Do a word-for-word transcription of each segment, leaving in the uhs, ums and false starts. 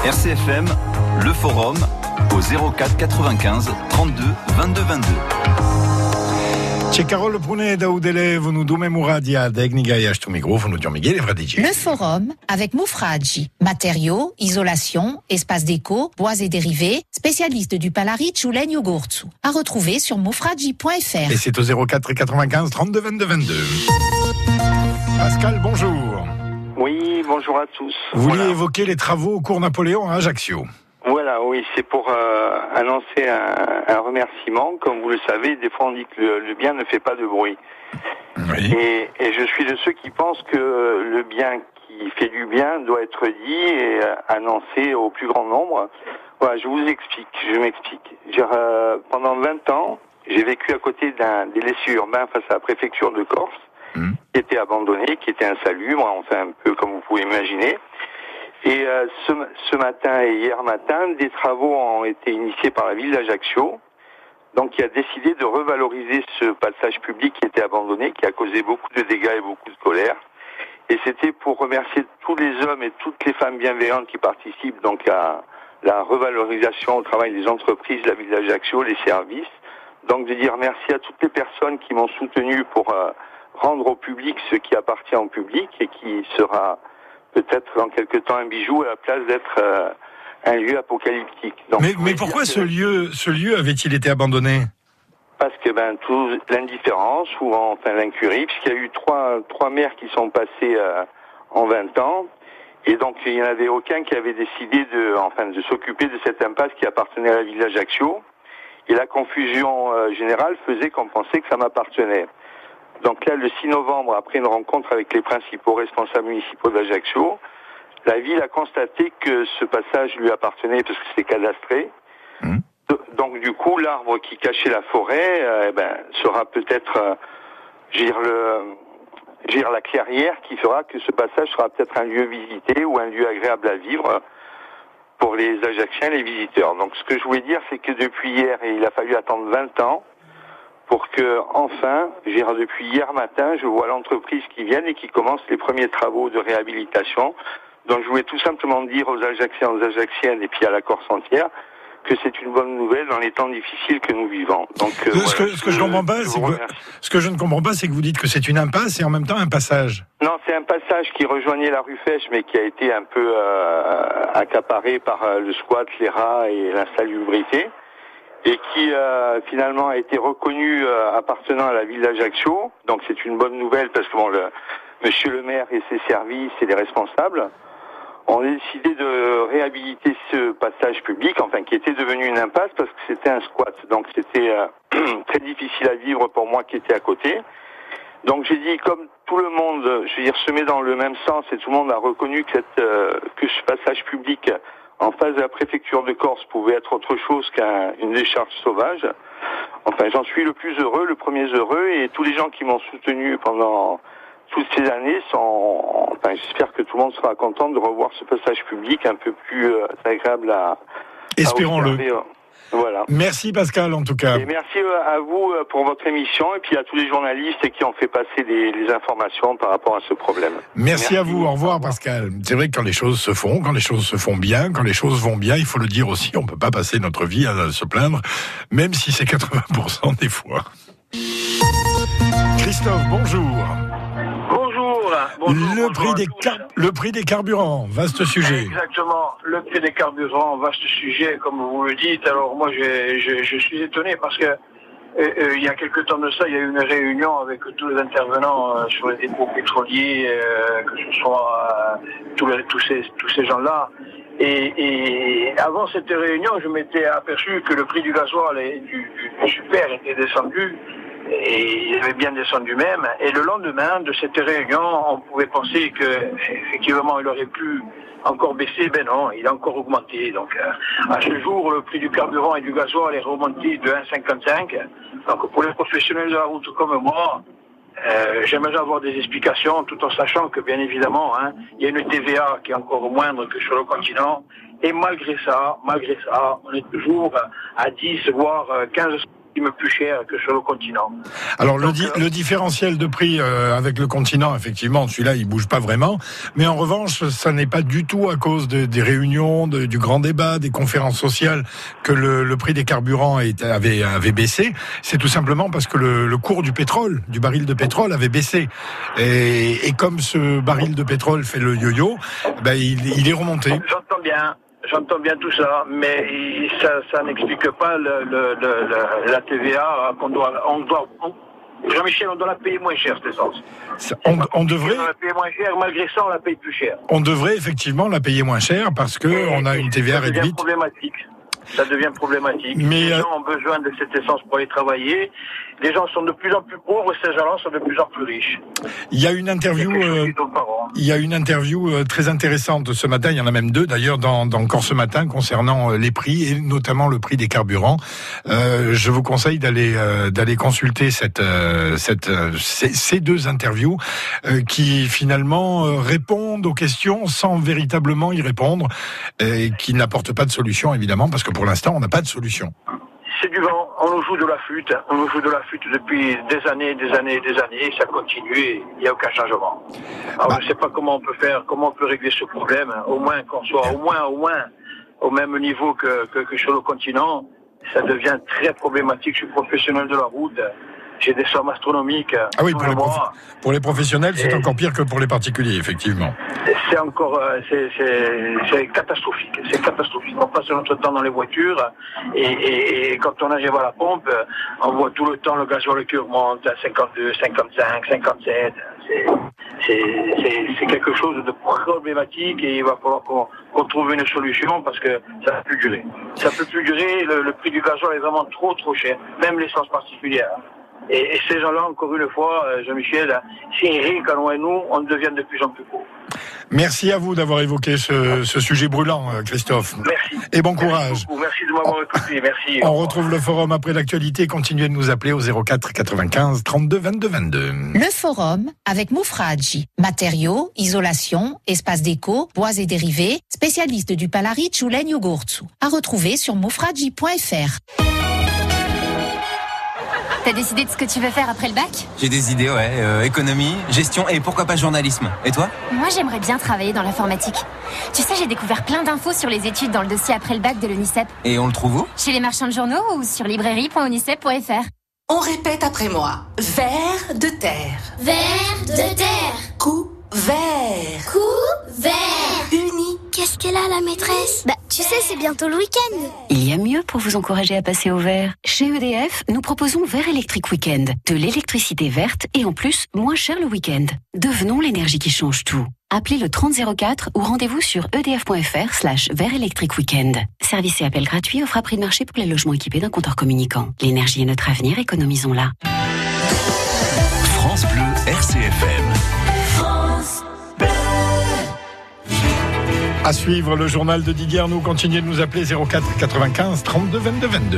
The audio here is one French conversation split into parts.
R C F M, le forum, au zéro quatre quatre-vingt-quinze trente-deux vingt-deux vingt-deux. C'è Carole Pune da Udele, venu dume Mouradia, Degniga et Ashtu Microfono, John Miguel et Vradici. Le forum avec Moufradji. Matériaux, isolation, espace déco, bois et dérivés, spécialiste du Palaric ou Legno Gourtsu. À retrouver sur moufradji point f r. Et c'est au zéro quatre quatre-vingt-quinze trente-deux vingt-deux vingt-deux. Pascal, bonjour. Oui, bonjour à tous. Vous vouliez voilà. évoquer les travaux au cours Napoléon à Ajaccio. Voilà, oui, c'est pour euh, annoncer un, un remerciement. Comme vous le savez, des fois on dit que le, le bien ne fait pas de bruit. Oui. Et, et je suis de ceux qui pensent que le bien qui fait du bien doit être dit et euh, annoncé au plus grand nombre. Voilà, je vous explique, je m'explique. J'ai, euh, pendant vingt ans, j'ai vécu à côté d'un des laissés urbains face à la préfecture de Corse, mmh. qui était abandonné, qui était insalubre, enfin un peu comme vous pouvez imaginer. Et euh, ce, ce matin et hier matin, des travaux ont été initiés par la ville d'Ajaccio, donc qui a décidé de revaloriser ce passage public qui était abandonné, qui a causé beaucoup de dégâts et beaucoup de colère. Et c'était pour remercier tous les hommes et toutes les femmes bienveillantes qui participent donc à la revalorisation au travail des entreprises, la ville d'Ajaccio, les services. Donc de dire merci à toutes les personnes qui m'ont soutenu pour euh, rendre au public ce qui appartient au public et qui sera peut-être dans quelque temps un bijou à la place d'être euh, un lieu apocalyptique. Donc, mais mais pourquoi ce lieu, ce lieu avait-il été abandonné ? Parce que ben tout l'indifférence ou enfin l'incurie, puisqu'il y a eu trois trois maires qui sont passés euh, en vingt ans, et donc il n'y en avait aucun qui avait décidé de enfin de s'occuper de cette impasse qui appartenait à la ville d'Ajaccio. Et la confusion euh, générale faisait qu'on pensait que ça m'appartenait. Donc là, le six novembre, après une rencontre avec les principaux responsables municipaux d'Ajaccio, la ville a constaté que ce passage lui appartenait parce que c'est cadastré. Mmh. Donc du coup, l'arbre qui cachait la forêt, euh, eh ben, sera peut-être, euh, dire le, dire la clairière qui fera que ce passage sera peut-être un lieu visité ou un lieu agréable à vivre pour les Ajacciens, les visiteurs. Donc ce que je voulais dire, c'est que depuis hier, et il a fallu attendre vingt ans, pour que, enfin, j'irai depuis hier matin, je vois l'entreprise qui vient et qui commence les premiers travaux de réhabilitation. Donc je voulais tout simplement dire aux Ajacciens, aux Ajacciennes et puis à la Corse entière que c'est une bonne nouvelle dans les temps difficiles que nous vivons. Donc, euh, ce, voilà, que, ce que je comprends pas, c'est que, ce que je ne comprends pas, c'est que vous dites que c'est une impasse et en même temps un passage. Non, c'est un passage qui rejoignait la rue Fèche, mais qui a été un peu euh, accaparé par euh, le squat, les rats et l'insalubrité, et qui euh, finalement a été reconnu euh, appartenant à la ville d'Ajaccio. Donc c'est une bonne nouvelle parce que bon, le, monsieur le maire et ses services et les responsables ont décidé de réhabiliter ce passage public, enfin qui était devenu une impasse parce que c'était un squat. Donc c'était euh, très difficile à vivre pour moi qui étais à côté. Donc j'ai dit, comme tout le monde, je veux dire, se met dans le même sens et tout le monde a reconnu que, cette, euh, que ce passage public en face de la préfecture de Corse pouvait être autre chose qu'une décharge sauvage. Enfin, j'en suis le plus heureux, le premier heureux, et tous les gens qui m'ont soutenu pendant toutes ces années sont... Enfin, j'espère que tout le monde sera content de revoir ce passage public un peu plus euh, agréable à... Espérons-le. À observer. Voilà. Merci Pascal, en tout cas. Et merci à vous pour votre émission et puis à tous les journalistes qui ont fait passer les, les informations par rapport à ce problème. Merci, merci à vous. Au revoir Pascal. C'est vrai que quand les choses se font, quand les choses se font bien, quand les choses vont bien, il faut le dire aussi, on ne peut pas passer notre vie à se plaindre, même si c'est quatre-vingts pour cent des fois. Christophe, bonjour. Bonjour, le, prix bonjour des car- le prix des carburants, vaste sujet. Exactement, le prix des carburants, vaste sujet, comme vous le dites. Alors moi, je, je, je suis étonné parce que euh, euh, il y a quelque temps de ça, il y a eu une réunion avec tous les intervenants euh, sur les dépôts pétroliers, euh, que ce soit euh, tous, les, tous, ces, tous ces gens-là. Et, et avant cette réunion, je m'étais aperçu que le prix du gasoil et du, du super était descendu. Et il avait bien descendu même. Et le lendemain de cette réunion, on pouvait penser que effectivement il aurait pu encore baisser. Ben non, il a encore augmenté. Donc à ce jour, le prix du carburant et du gasoil est remonté de un virgule cinquante-cinq. Donc pour les professionnels de la route comme moi, euh, j'aimerais avoir des explications, tout en sachant que bien évidemment, hein, il y a une T V A qui est encore moindre que sur le continent. Et malgré ça, malgré ça, on est toujours à dix voire quinze centimes plus cher que sur le continent. Alors le, Donc, di- euh, le différentiel de prix euh, avec le continent, effectivement, celui-là, il bouge pas vraiment. Mais en revanche, ça n'est pas du tout à cause de, des réunions, de, du grand débat, des conférences sociales que le, le prix des carburants est, avait, avait baissé. C'est tout simplement parce que le, le cours du pétrole, du baril de pétrole, avait baissé. Et, et comme ce baril de pétrole fait le yo-yo, ben il, il est remonté. J'entends bien. J'entends bien tout ça, mais ça, ça n'explique pas le, le, le, le- la T V A qu'on doit, on doit, on, Jean-Michel, on doit la payer moins cher, cette essence. Ça, On, on devrait, On doit la payer moins cher, malgré ça, on la paye plus cher. on devrait effectivement la payer moins cher parce que Et- on a et une T V A ça devient réduite. problématique. Ça devient problématique. Mais, les euh, gens ont besoin de cette essence pour aller travailler. Les gens sont de plus en plus pauvres et ces gens-là sont de plus en plus riches. Il y a une interview. C'est quelque chose euh, qui tourne par rond. Il y a une interview euh, très intéressante ce matin, il y en a même deux d'ailleurs dans, dans Encore ce matin concernant euh, les prix et notamment le prix des carburants. Euh, je vous conseille d'aller euh, d'aller consulter cette euh, cette euh, ces, ces deux interviews euh, qui finalement euh, répondent aux questions sans véritablement y répondre et qui n'apportent pas de solution évidemment parce que pour l'instant on n'a pas de solution. C'est du vent, on nous joue de la flûte, on nous joue de la flûte depuis des années, des années, des années, et ça continue et il n'y a aucun changement. Alors Bah. je ne sais pas comment on peut faire, comment on peut régler ce problème, au moins qu'on soit au moins, au moins au même niveau que, que, que sur le continent. Ça devient très problématique, je suis professionnel de la route, j'ai des sommes astronomiques Ah oui, tous pour les les, prof- mois. pour les professionnels, c'est Et- encore pire que pour les particuliers, effectivement. C'est encore, euh, c'est, c'est, c'est catastrophique. C'est catastrophique. On passe notre temps dans les voitures et, et, et quand on arrive à la pompe, on voit tout le temps le gasoil qui augmente à cinquante-deux, cinquante-cinq, cinquante-sept. C'est, c'est, c'est, c'est quelque chose de problématique et il va falloir qu'on, qu'on trouve une solution parce que ça ne peut plus durer. Ça ne peut plus durer. Le, le prix du gasoil est vraiment trop trop cher, même l'essence particulière. Et, et ces gens-là, encore une fois, euh, Jean-Michel, s'ils rient quand on est nous, on devient de plus en plus pauvres. Merci à vous d'avoir évoqué ce, ce sujet brûlant, euh, Christophe. Merci. Et bon Merci courage. beaucoup. Merci de m'avoir écouté. Merci. On retrouve le forum après l'actualité. Continuez de nous appeler au zéro quatre quatre-vingt-quinze trente-deux vingt-deux vingt-deux. Le forum avec Moufradji. Matériaux, isolation, espace déco, bois et dérivés, spécialiste du Palaric ou Legno Gortsu. À retrouver sur moufradji point f r. T'as décidé de ce que tu veux faire après le bac? J'ai des idées, ouais. Euh, économie, gestion et pourquoi pas journalisme. Et toi? Moi, j'aimerais bien travailler dans l'informatique. Tu sais, j'ai découvert plein d'infos sur les études dans le dossier après le bac de l'ONICEP. Et on le trouve où? Chez les marchands de journaux ou sur librairie point onicep point f r. On répète après moi. Vers de terre. Vers de terre. Couvert. Couvert. Uni. Qu'est-ce qu'elle a, la maîtresse? Bah, tu sais, c'est bientôt le week-end. Il y a mieux pour vous encourager à passer au vert. Chez E D F, nous proposons Vert Electric Weekend. De l'électricité verte et en plus, moins cher le week-end. Devenons l'énergie qui change tout. Appelez le trente zéro quatre ou rendez-vous sur edf.fr slash vert electric weekend. Service et appel gratuit offre à prix de marché pour les logements équipés d'un compteur communicant. L'énergie est notre avenir, économisons-la. France Bleu R C F M. À suivre le journal de Didier Arnaud. Continuez de nous appeler zéro quatre quatre-vingt-quinze trente-deux vingt-deux vingt-deux.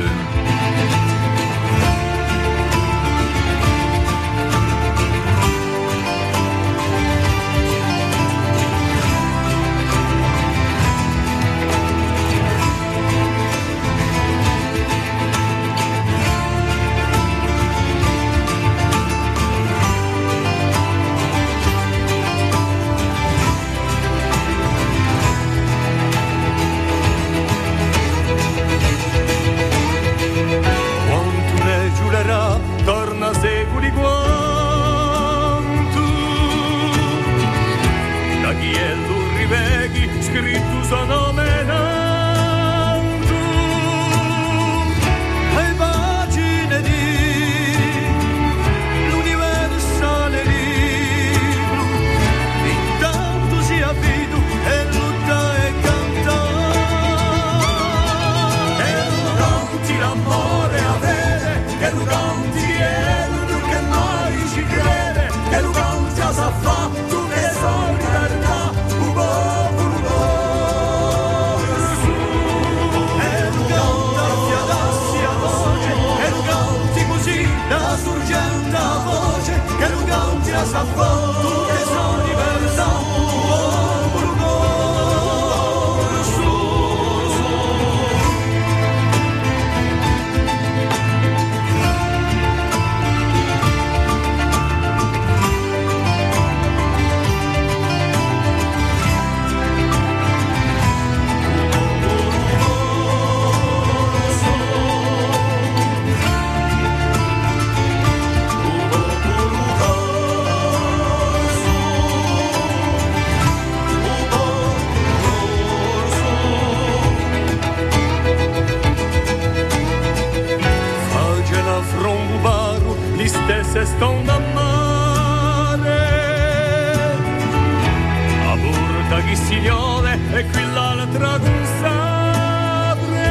tragom sabre,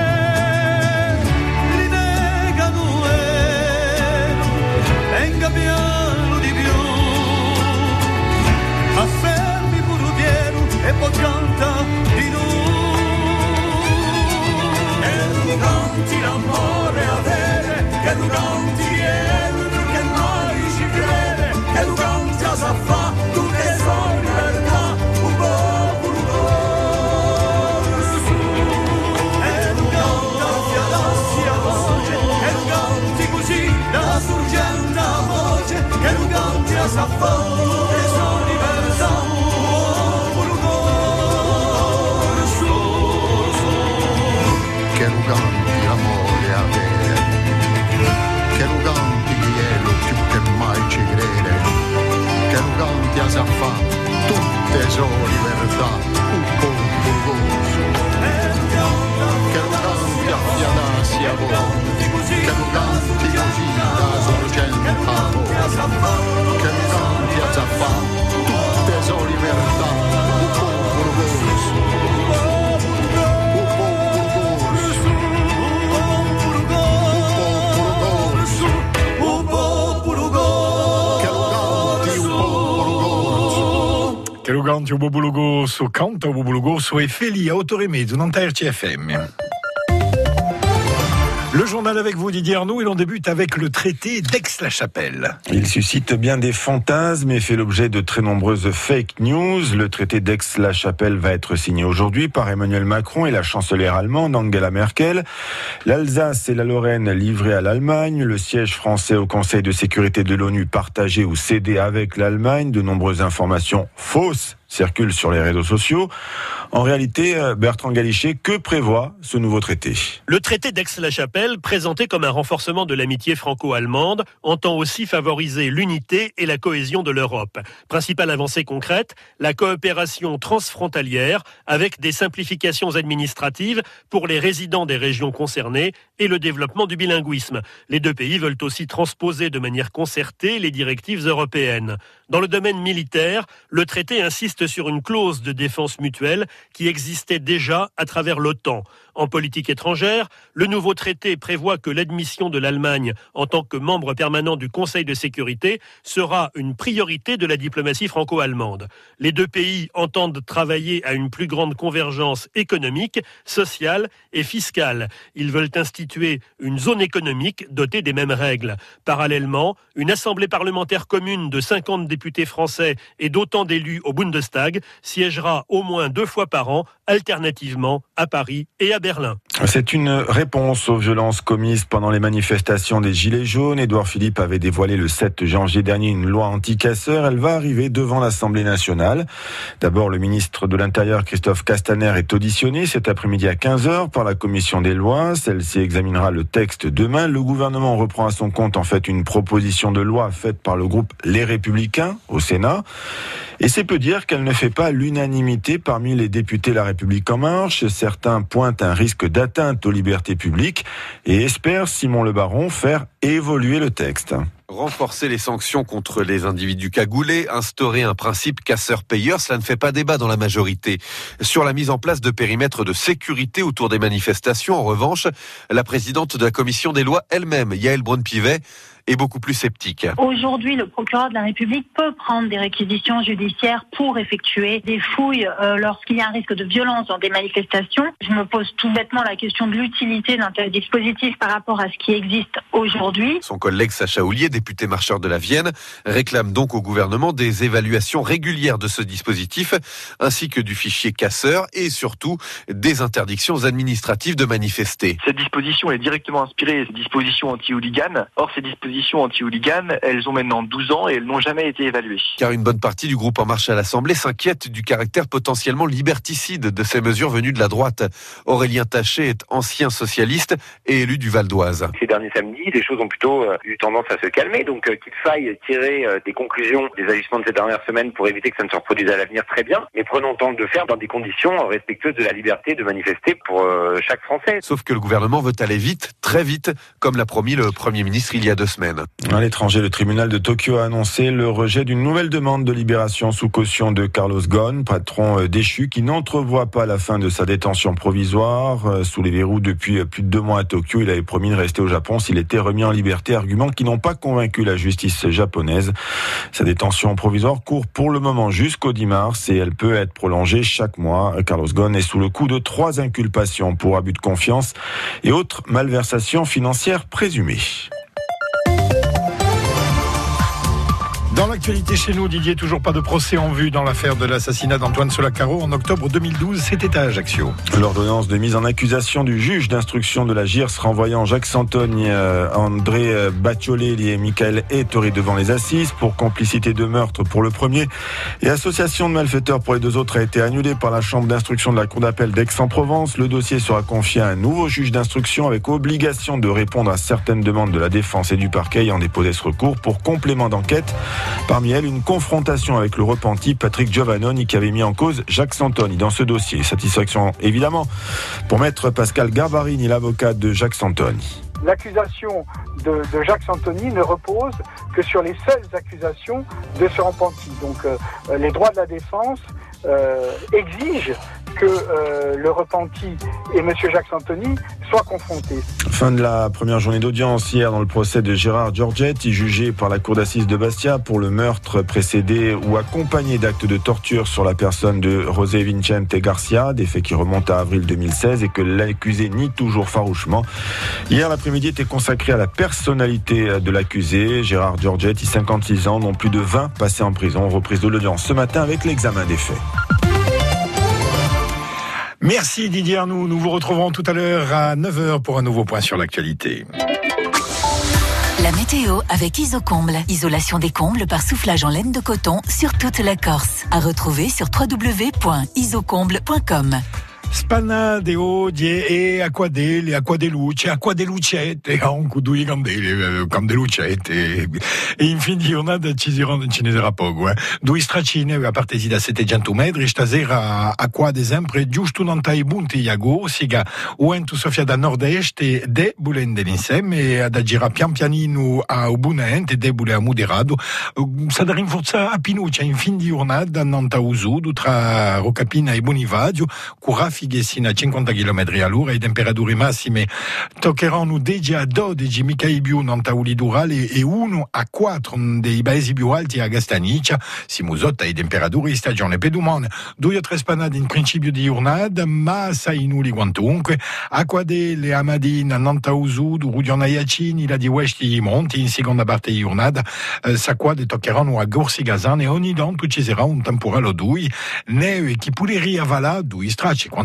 li negano e ingabbiano di più, affermi puro pieno e poi canta di lui, e tu canti l'amore avere, che tu canti viene, che mai ci crede, che tu canti a sa fa, tu che sei libertà, un popolo su, e tu canta fiadassi a voce, e tu canti così da sorgente a voce, che tu canti a sa fa, tu che sei libertà, un popolo su, che tu canti l'amore avere, che tu canti ielo più che mai ci crede, che tu canti a sa fa, tutte sono libertà, un popolo su, che tu canti a fiadassi a voce, che tu canti così da sorgente a voce, che tu canti a sa fa, tutte sono libertà, un popolo su. Che lo canti o Bobologoso, canta o Bobologoso e Feli a otto e mezzo, Nanterre R C F M. Le journal avec vous, Didier Arnaud, et l'on débute avec le traité d'Aix-la-Chapelle. Il suscite bien des fantasmes et fait l'objet de très nombreuses fake news. Le traité d'Aix-la-Chapelle va être signé aujourd'hui par Emmanuel Macron et la chancelière allemande Angela Merkel. L'Alsace et la Lorraine livrées à l'Allemagne. Le siège français au Conseil de sécurité de l'ONU partagé ou cédé avec l'Allemagne. De nombreuses informations fausses circulent sur les réseaux sociaux. En réalité, Bertrand Galichet, que prévoit ce nouveau traité ? Le traité d'Aix-la-Chapelle, présenté comme un renforcement de l'amitié franco-allemande, entend aussi favoriser l'unité et la cohésion de l'Europe. Principale avancée concrète, la coopération transfrontalière avec des simplifications administratives pour les résidents des régions concernées et le développement du bilinguisme. Les deux pays veulent aussi transposer de manière concertée les directives européennes. Dans le domaine militaire, le traité insiste sur une clause de défense mutuelle qui existait déjà à travers l'OTAN. En politique étrangère, le nouveau traité prévoit que l'admission de l'Allemagne en tant que membre permanent du Conseil de sécurité sera une priorité de la diplomatie franco-allemande. Les deux pays entendent travailler à une plus grande convergence économique, sociale et fiscale. Ils veulent instituer une zone économique dotée des mêmes règles. Parallèlement, une assemblée parlementaire commune de cinquante députés français et d'autant d'élus au Bundestag siégera au moins deux fois par an, alternativement à Paris et à Berlin. C'est une réponse aux violences commises pendant les manifestations des Gilets jaunes. Édouard Philippe avait dévoilé le sept janvier dernier une loi anti-casseurs. Elle va arriver devant l'Assemblée nationale. D'abord, le ministre de l'Intérieur, Christophe Castaner, est auditionné cet après-midi à quinze heures par la commission des lois. Celle-ci examinera le texte demain. Le gouvernement reprend à son compte en fait une proposition de loi faite par le groupe Les Républicains au Sénat. Et c'est peu dire qu'elle ne fait pas l'unanimité parmi les députés La République En Marche. Certains pointent un risque d'atteinte aux libertés publiques et espèrent, Simon Le Baron, faire évoluer le texte. Renforcer les sanctions contre les individus cagoulés, instaurer un principe casseur-payeur, cela ne fait pas débat dans la majorité. Sur la mise en place de périmètres de sécurité autour des manifestations, en revanche, la présidente de la commission des lois elle-même, Yaël Braun-Pivet, est beaucoup plus sceptique. Aujourd'hui, le procureur de la République peut prendre des réquisitions judiciaires pour effectuer des fouilles euh, lorsqu'il y a un risque de violence dans des manifestations. Je me pose tout bêtement la question de l'utilité d'un tel dispositif par rapport à ce qui existe aujourd'hui. Son collègue Sacha Houlier, député marcheur de la Vienne, réclame donc au gouvernement des évaluations régulières de ce dispositif, ainsi que du fichier casseur et surtout des interdictions administratives de manifester. Cette disposition est directement inspirée des dispositions anti-hooligans. Or, ces dispositions anti-hooligans, elles ont maintenant douze ans et elles n'ont jamais été évaluées. Car une bonne partie du groupe En Marche à l'Assemblée s'inquiète du caractère potentiellement liberticide de ces mesures venues de la droite. Aurélien Taché est ancien socialiste et élu du Val d'Oise. Ces derniers samedis, les choses ont plutôt eu tendance à se calmer, donc euh, qu'il faille tirer euh, des conclusions des agissements de ces dernières semaines pour éviter que ça ne se reproduise à l'avenir, très bien, mais prenons le temps de le faire dans des conditions respectueuses de la liberté de manifester pour euh, chaque Français. Sauf que le gouvernement veut aller vite, très vite, comme l'a promis le Premier ministre il y a deux semaines. semaine. À l'étranger, le tribunal de Tokyo a annoncé le rejet d'une nouvelle demande de libération sous caution de Carlos Ghosn, patron déchu qui n'entrevoit pas la fin de sa détention provisoire. Sous les verrous depuis plus de deux mois à Tokyo, il avait promis de rester au Japon s'il était remis en liberté, arguments qui n'ont pas convaincu la justice japonaise. Sa détention provisoire court pour le moment jusqu'au dix mars et elle peut être prolongée chaque mois. Carlos Ghosn est sous le coup de trois inculpations pour abus de confiance et autres malversations financières présumées. Dans l'actualité chez nous, Didier, toujours pas de procès en vue dans l'affaire de l'assassinat d'Antoine Solacaro en octobre deux mille douze. C'était à Ajaccio. L'ordonnance de mise en accusation du juge d'instruction de la G I R S renvoyant Jacques Santoni, euh, André Bacciolé et Michael Ettori devant les assises pour complicité de meurtre pour le premier et association de malfaiteurs pour les deux autres a été annulée par la chambre d'instruction de la cour d'appel d'Aix-en-Provence. Le dossier sera confié à un nouveau juge d'instruction avec obligation de répondre à certaines demandes de la défense et du parquet ayant déposé ce recours pour complément d'enquête. Parmi elles, une confrontation avec le repenti Patrick Giovannoni qui avait mis en cause Jacques Santoni dans ce dossier. Satisfaction évidemment pour maître Pascal Garbarini, l'avocat de Jacques Santoni. L'accusation de, de Jacques Santoni ne repose que sur les seules accusations de ce repenti. Donc euh, les droits de la défense euh, exigent que euh, le repenti et M. Jacques Santoni soient confrontés. Fin de la première journée d'audience hier dans le procès de Gérard Giorgetti, jugé par la cour d'assises de Bastia pour le meurtre précédé ou accompagné d'actes de torture sur la personne de José Vicente Garcia, des faits qui remontent à avril deux mille seize et que l'accusé nie toujours farouchement. Hier, l'après-midi était consacré à la personnalité de l'accusé. Gérard Giorgetti, cinquante-six ans, dont plus de vingt passés en prison. Reprise de l'audience ce matin avec l'examen des faits. Merci Didier Arnoux. Nous vous retrouverons tout à l'heure à neuf heures pour un nouveau point sur l'actualité. La météo avec Isocomble. Isolation des combles par soufflage en laine de coton sur toute la Corse. À retrouver sur w w w point isocomble point com. Spanna de odie e acqua delle, acqua de luce, acqua de lucette, anche due candele, candelucette. E in fin di giornata ci ne sarà poco, eh. Due stracine a partire da settecento metri, stasera acqua ad esempio giusto non tai bunti iago, siga o ento soffia da nord-est e debole nell'insieme ad agire pian pianino a ubunente, debole a moderato. Sa da rinforzare a pinuccia in fin di giornata non ta usudo tra Rocapina e Bonivadio, curafi sino a cinquanta chilometri all'ora, e temperature massime toccheranno dieci a dodici, mica i più non tauli durali, e uno a quattro dei paesi più alti a Gastaniccia. Siamo sotto le temperature di stagione pedumone, due o tre spanate in principio di giornata, ma assai nulli quantunque. Acqua delle Amadina, non tausudo, Rudiona Iacini, la di West i Monti, in seconda parte di giornata, eh, s'acquade toccheranno a Gorsi Gazan, e ogni tanto ci sarà un temporale o due, neve che puleria valà, due stracci quantunque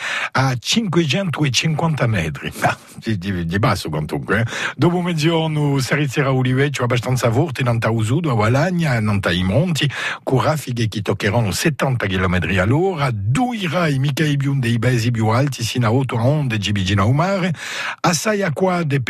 a cinquecentocinquanta metri, ah, di, di, di basso quantunque. Eh. Dopo mezzogiorno si inizierà Oliveccio abbastanza forte, non ta Usudo, a Valagna, non ta i Monti, con raffiche che toccheranno settanta chilometri all'ora, due rai mica i più dei paesi più alti, sino a otto a undici vicino al mare, assai acqua de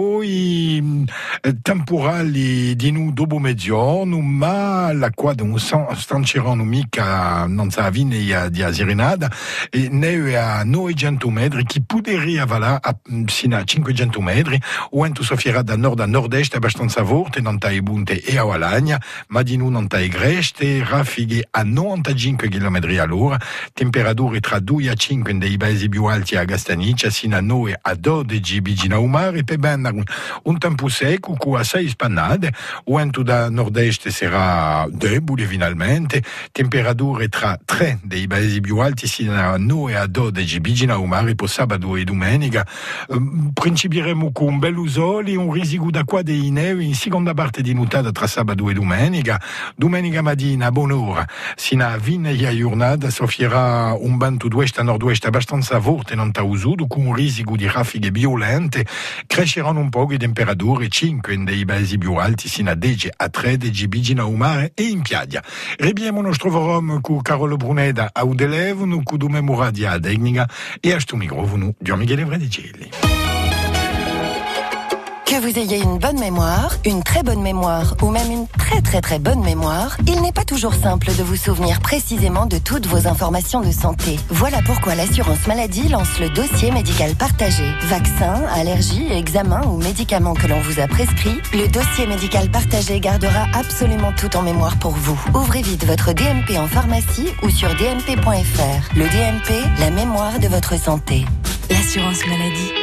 pedioi, eh, temporali di nu dopo mezzogiorno, ma l'acqua non stanceranno mica, non sa vine di Asirenada, e neve a novecento metri, che puderia valà a, sino a cinquecento metri, o ento soffierà da nord a nord-est abbastanza forte, non ta i Bunte e a Valagna, ma di nu non ta i Greste, raffighe a novantacinque chilometri all'ora, temperature tra due a cinque dei paesi più alti a Gastaniccia, sino a nove a dodici vicino al mare, per bene un tempo secco, con assai spannate, o ento da nord-est sarà debole finalmente, temperature tra tre dei paesi più alti, sino a nove a dodici vicino al mare, per sabato e domenica. Um, principieremo con un bel sole, un risico d'acqua dei neve in seconda parte di nuotata tra sabato e domenica. Domenica mattina a buon'ora, sino a fine della giornata, soffierà un vento d'ouest a nord-ouest abbastanza forte, non ta usudo, con un risico di raffiche violente. Cresceranno un po' le temperature, cinque dei paesi più alti, sino a dieci a tredici vicino al mare e in piaggia. Ribiamo il nostro forum con Carolo Bruneda a Udelevono, con Dume Muradia a Degnica, e a sto microfono Gian Michele Vredicelli. Que vous ayez une bonne mémoire, une très bonne mémoire ou même une très très très bonne mémoire, il n'est pas toujours simple de vous souvenir précisément de toutes vos informations de santé. Voilà pourquoi l'assurance maladie lance le dossier médical partagé. Vaccins, allergies, examens ou médicaments que l'on vous a prescrits, le dossier médical partagé gardera absolument tout en mémoire pour vous. Ouvrez vite votre D M P en pharmacie ou sur d m p point f r. Le D M P, la mémoire de votre santé. L'assurance maladie.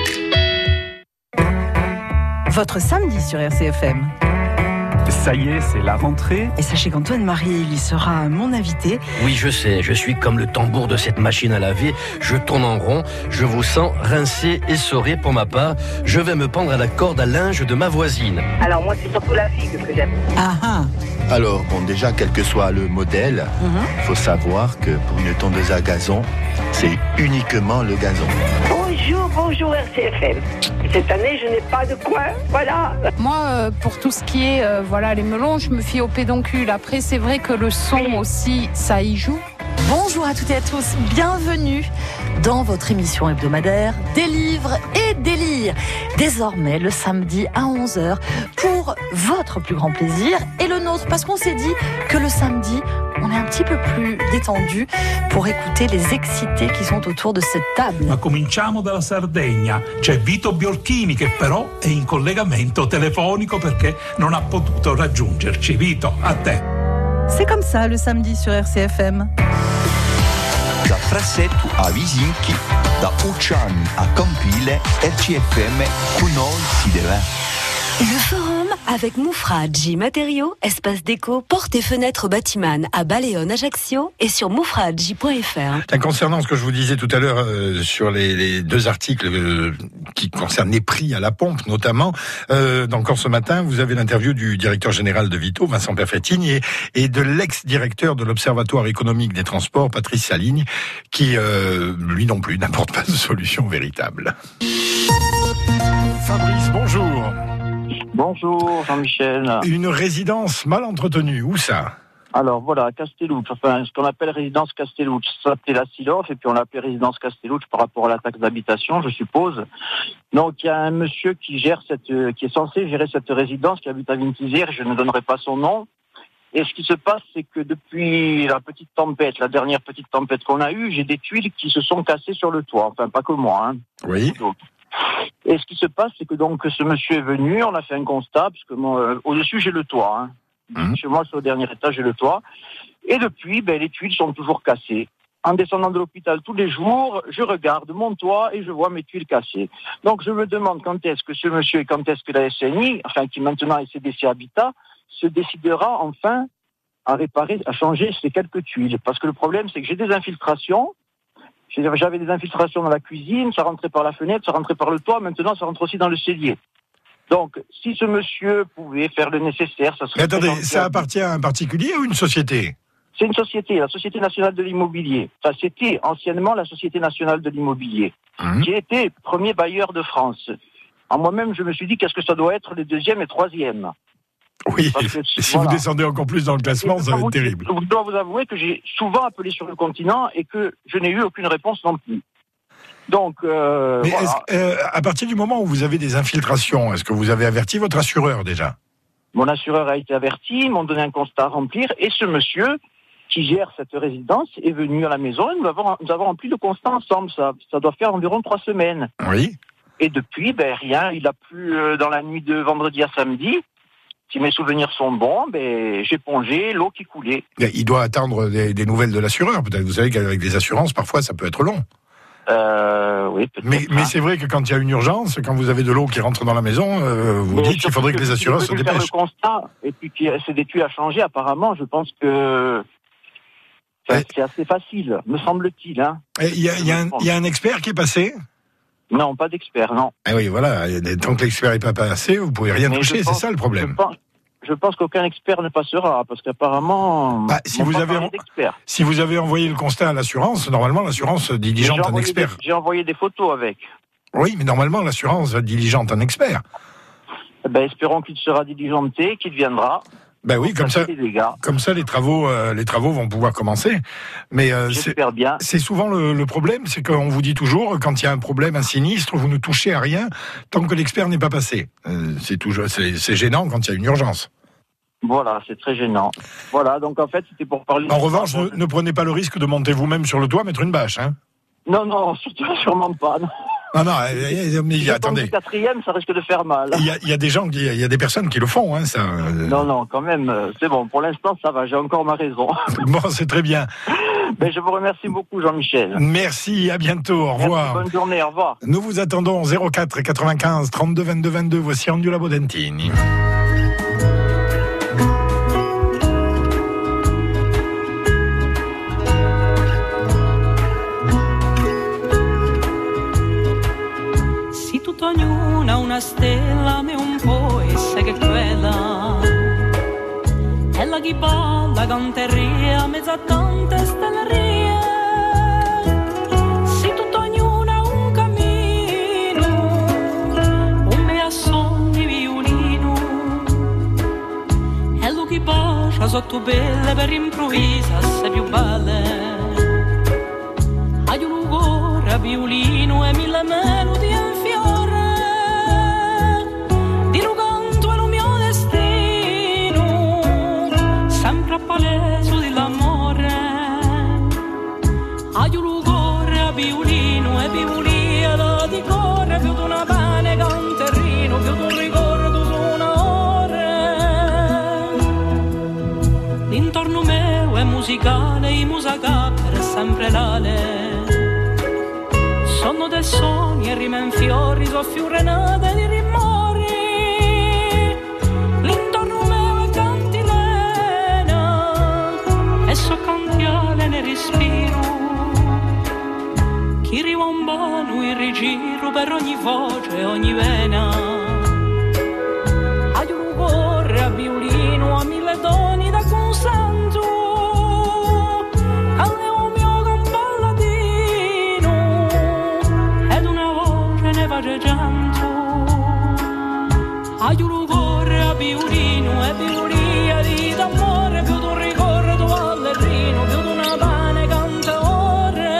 Votre samedi sur R C F M. Ça y est, c'est la rentrée. Et sachez qu'Antoine Marie, il y sera mon invité. Oui, je sais, je suis comme le tambour de cette machine à laver. Je tourne en rond, je vous sens rincé, essoré pour ma part. Je vais me pendre à la corde à linge de ma voisine. Alors moi, c'est surtout la fille que j'aime. Ah ah. Alors, bon, déjà, quel que soit le modèle, il mm-hmm. faut savoir que pour une tondeuse à gazon, c'est uniquement le gazon. Bonjour, bonjour R C F M. Cette année, je n'ai pas de coin, voilà. Moi, euh, pour tout ce qui est, euh, voilà, les melons, je me fie au pédoncule. Après, c'est vrai que le son oui. aussi, ça y joue. Bonjour à toutes et à tous, bienvenue dans votre émission hebdomadaire des livres et des lires. Désormais, le samedi à onze heures, pour votre plus grand plaisir et le nôtre, parce qu'on s'est dit que le samedi, on est un petit peu plus détendu pour écouter les excités qui sont autour de cette table. Ma cominciamo dalla Sardegna. C'è Vito Biolchini che però è in collegamento telefonico perché non ha potuto raggiungerci. Vito, a te. C'est comme ça le samedi sur R C F M. Da Frassetto a Visinchi, da Ucciani a Campile, R C F M con noi si deve. Le forum avec Moufradji Matériaux, espace déco, portes et fenêtres Batiman à Baleone, Ajaccio et sur moufradji point f r. Concernant ce que je vous disais tout à l'heure euh, sur les, les deux articles euh, qui concernent les prix à la pompe notamment, euh, encore ce matin, vous avez l'interview du directeur général de Vito, Vincent Perfettini, et, et de l'ex-directeur de l'Observatoire économique des transports, Patrice Saligne, qui, euh, lui non plus, n'apporte pas de solution véritable. Fabrice, bonjour. Bonjour Jean-Michel. Une résidence mal entretenue, où ça? Alors voilà, à Castellucci, enfin ce qu'on appelle résidence Castellucci, ça s'appelait la Silof et puis on l'appelait résidence Castellucci par rapport à la taxe d'habitation, je suppose. Donc il y a un monsieur qui gère cette, qui est censé gérer cette résidence, qui habite à Vintisère, je ne donnerai pas son nom. Et ce qui se passe, c'est que depuis la petite tempête, la dernière petite tempête qu'on a eue, j'ai des tuiles qui se sont cassées sur le toit. Enfin pas que moi, hein. Oui. Et ce qui se passe, c'est que donc ce monsieur est venu, on a fait un constat, parce que moi, euh, au-dessus j'ai le toit. Hein. Mmh. Chez moi, c'est au dernier étage, j'ai le toit. Et depuis, ben, les tuiles sont toujours cassées. En descendant de l'hôpital tous les jours, je regarde mon toit et je vois mes tuiles cassées. Donc je me demande quand est-ce que ce monsieur et quand est-ce que la S N I, enfin qui maintenant est C D C Habitat, se décidera enfin à réparer, à changer ces quelques tuiles. Parce que le problème, c'est que j'ai des infiltrations. J'avais des infiltrations dans la cuisine, ça rentrait par la fenêtre, ça rentrait par le toit, maintenant ça rentre aussi dans le cellier. Donc, si ce monsieur pouvait faire le nécessaire, ça serait... Mais attendez, ça appartient à un particulier ou une société? C'est une société, la Société Nationale de l'Immobilier. Enfin, c'était anciennement la Société Nationale de l'Immobilier, mmh. qui était premier bailleur de France. En moi-même, je me suis dit, qu'est-ce que ça doit être les deuxième et troisième? Oui, que, si voilà. vous descendez encore plus dans le classement, ça va être terrible. Je dois vous avouer que j'ai souvent appelé sur le continent et que je n'ai eu aucune réponse non plus. Donc, euh, Mais voilà. euh, à partir du moment où vous avez des infiltrations, est-ce que vous avez averti votre assureur déjà? Mon assureur a été averti, ils m'ont donné un constat à remplir, et ce monsieur qui gère cette résidence est venu à la maison et nous avons, nous avons rempli le constat ensemble. Ça, ça doit faire environ trois semaines. Oui. Et depuis, ben rien, il a plu euh, dans la nuit de vendredi à samedi. Si mes souvenirs sont bons, ben, j'ai plongé, l'eau qui coulait. Il doit attendre des, des nouvelles de l'assureur, peut-être. Vous savez qu'avec des assurances, parfois, ça peut être long. Euh, oui, peut-être. Mais, mais c'est vrai que quand il y a une urgence, quand vous avez de l'eau qui rentre dans la maison, euh, vous mais dites qu'il faudrait que, que les assureurs se dépêchent. Faire le constat, et puis qu'il c'est des tuiles à changer, apparemment, je pense que enfin, c'est assez facile, me semble-t-il. Hein. Il y a, y, a y a un expert qui est passé? Non, pas d'expert, non. Ah oui, voilà. Tant que l'expert n'est pas passé, vous ne pouvez rien mais toucher, pense, c'est ça le problème. Je pense, je pense qu'aucun expert ne passera, parce qu'apparemment... Bah, si, vous avez, si vous avez envoyé le constat à l'assurance, normalement l'assurance diligente un expert. Des, j'ai envoyé des photos avec. Oui, mais normalement l'assurance diligente un expert. Eh ben, espérons qu'il sera diligenté, qu'il viendra. Ben oui, comme ça, comme ça, les travaux, euh, les travaux vont pouvoir commencer. Mais euh, c'est, bien. c'est souvent le, le problème, c'est qu'on vous dit toujours, quand il y a un problème, un sinistre, vous ne touchez à rien tant que l'expert n'est pas passé. Euh, c'est toujours, c'est, c'est gênant quand il y a une urgence. Voilà, c'est très gênant. Voilà, donc en fait, c'était pour parler... En revanche, ne, ne prenez pas le risque de monter vous-même sur le toit, mettre une bâche, hein. Non, non, surtout, sûrement pas. Non. Non, non, mais si attendez. Le quatrième, ça risque de faire mal. Il y a, il y a des gens, il y a des personnes qui le font, hein, ça. Non, non, quand même, c'est bon. Pour l'instant, ça va. J'ai encore ma raison. Bon, c'est très bien. Ben, je vous remercie beaucoup, Jean-Michel. Merci, à bientôt. Au revoir. Merci, bonne journée, au revoir. Nous vous attendons zéro quatre quatre-vingt-quinze trente-deux vingt-deux vingt-deux. Voici Andiola Bodentini. Ognuna una stella me un po' e sai che quella è la chi balla canteria mezza tante stellerie si tutto ognuna un cammino un mea son di violino e lo chi bacia sotto belle per improvvisa se più belle hai un ugore a violino e mille melodie in fiore palese dell'amore hai un lugore a violino e violia da di corre più di una pane canterino più di un ricordo su una ora l'intorno meu è musicale i musica per sempre l'ale sono del sogni e rime in fiori soffiure nate di rimori so cantiale ne respiro chi rivombano il rigiro per ogni voce ogni vena hai un ugore a violino a mille doni da consento al neo mio camballadino ed una voce ne vageggiando hai un ugore a violino e violia di d'amore più d'un ricordo all'errino più d'una pane cantaore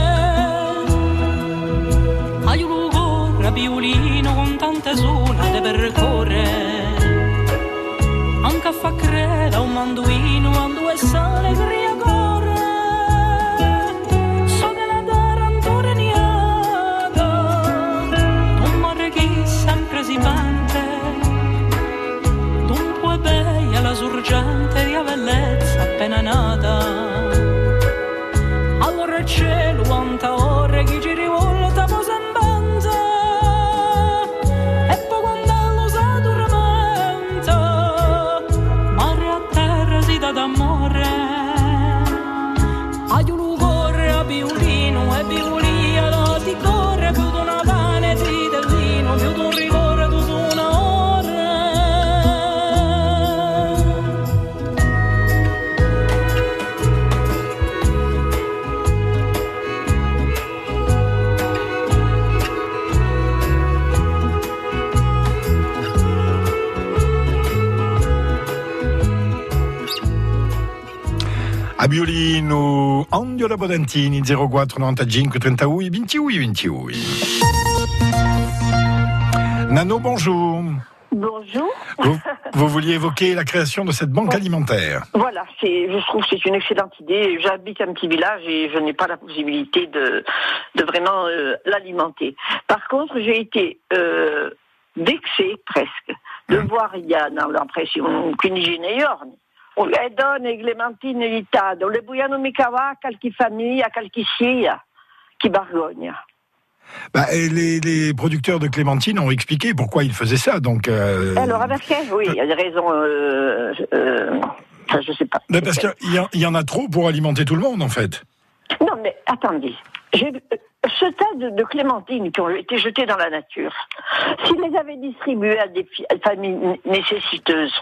hai un ugore a violino con tante zone da percorrere anche a fa credere a un manduino quando è sale gria corre so che la tarantore niata non morre chi sempre si pente d'un po' bella la sorgente di bellezza appena nata allora il cielo quanta ore chi ci rivolta poi sembanza e poi quando lo s'addormenta mare a terra si dà d'amore hai un ugore a violino e violia la ti corre più di una pane di dellino più di un ricordo su una A violino, Andiola Bodentini, zero quattro novantacinque trentadue ventidue ventidue. Nano, bonjour. Bonjour. Vous, vous vouliez évoquer la création de cette banque bon. alimentaire. Voilà, c'est, je trouve que c'est une excellente idée. J'habite un petit village et je n'ai pas la possibilité de, de vraiment euh, l'alimenter. Par contre, j'ai été euh, vexée presque de hum. voir, il y a dans l'impression qu'une hygiène le donne e Clementine di Tado, le buiano mica va a qualche famiglia, a qualche sia, qui bargogne. Bah, les, les producteurs de clémentines ont expliqué pourquoi ils faisaient ça, donc... Euh... Alors, avec oui, il y a des raisons... Euh, euh, je sais pas. Mais parce qu'il y, y en a trop pour alimenter tout le monde, en fait. Non, mais attendez. J'ai, ce tas de, de clémentines qui ont été jetées dans la nature, s'ils les avaient distribuées à des familles nécessiteuses,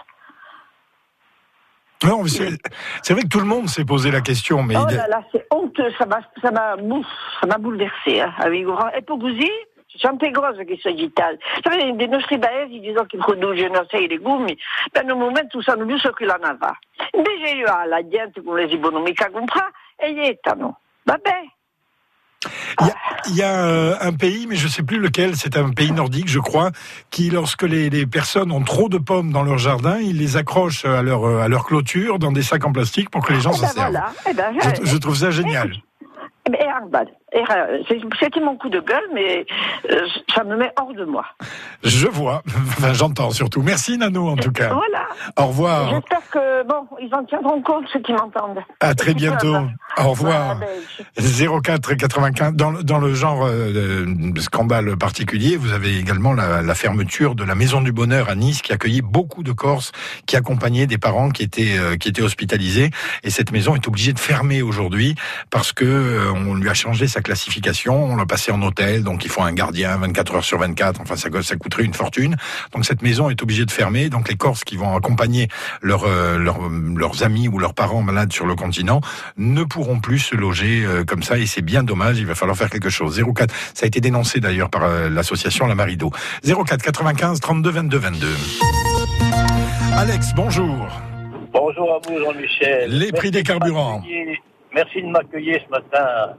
non, mais c'est, c'est vrai que tout le monde s'est posé la question, mais... Oh là là, c'est honteux, ça m'a, ça m'a, ça m'a bouleversé, hein, avec Et pour vous dire, C'est integrosa questa città. Sapete, nei nostri paesi ci sono che producono una serie di legumi, per il momento usano più so che la nava. Invece io la gente con les si mica comprare e gli ettano. Vabbè. Il y a, il y a euh, un pays, mais je ne sais plus lequel, c'est un pays nordique, je crois, qui, lorsque les, les personnes ont trop de pommes dans leur jardin, ils les accrochent à leur, à leur clôture dans des sacs en plastique pour que les gens s'en ben servent. Voilà. Eh ben, je, je trouve ça génial. Eh ben, c'était mon coup de gueule, mais euh, ça me met hors de moi. Je vois, enfin j'entends surtout. Merci Nano en tout cas. Voilà. Au revoir. J'espère que, bon, ils en tiendront compte ceux qui m'entendent. À très bientôt. Au revoir. Voilà, zéro quatre quatre-vingt-quinze, dans, dans le genre euh, de scandale particulier, vous avez également la, la fermeture de la Maison du Bonheur à Nice qui accueillait beaucoup de Corses qui accompagnaient des parents qui étaient, euh, qui étaient hospitalisés. Et cette maison est obligée de fermer aujourd'hui parce que euh, on lui a changé sa classification, on l'a passé en hôtel, donc il faut un gardien vingt-quatre heures sur vingt-quatre, enfin ça, ça coûterait une fortune. Donc cette maison est obligée de fermer, donc les Corses qui vont accompagner leurs, euh, leurs, leurs amis ou leurs parents malades sur le continent ne pourront plus se loger euh, comme ça et c'est bien dommage, il va falloir faire quelque chose. zéro quatre, ça a été dénoncé d'ailleurs par euh, l'association La Marido. zéro quatre quatre-vingt-quinze trente-deux vingt-deux vingt-deux. Alex, bonjour. Bonjour à vous Jean-Michel. Les prix des carburants. Merci de m'accueillir ce matin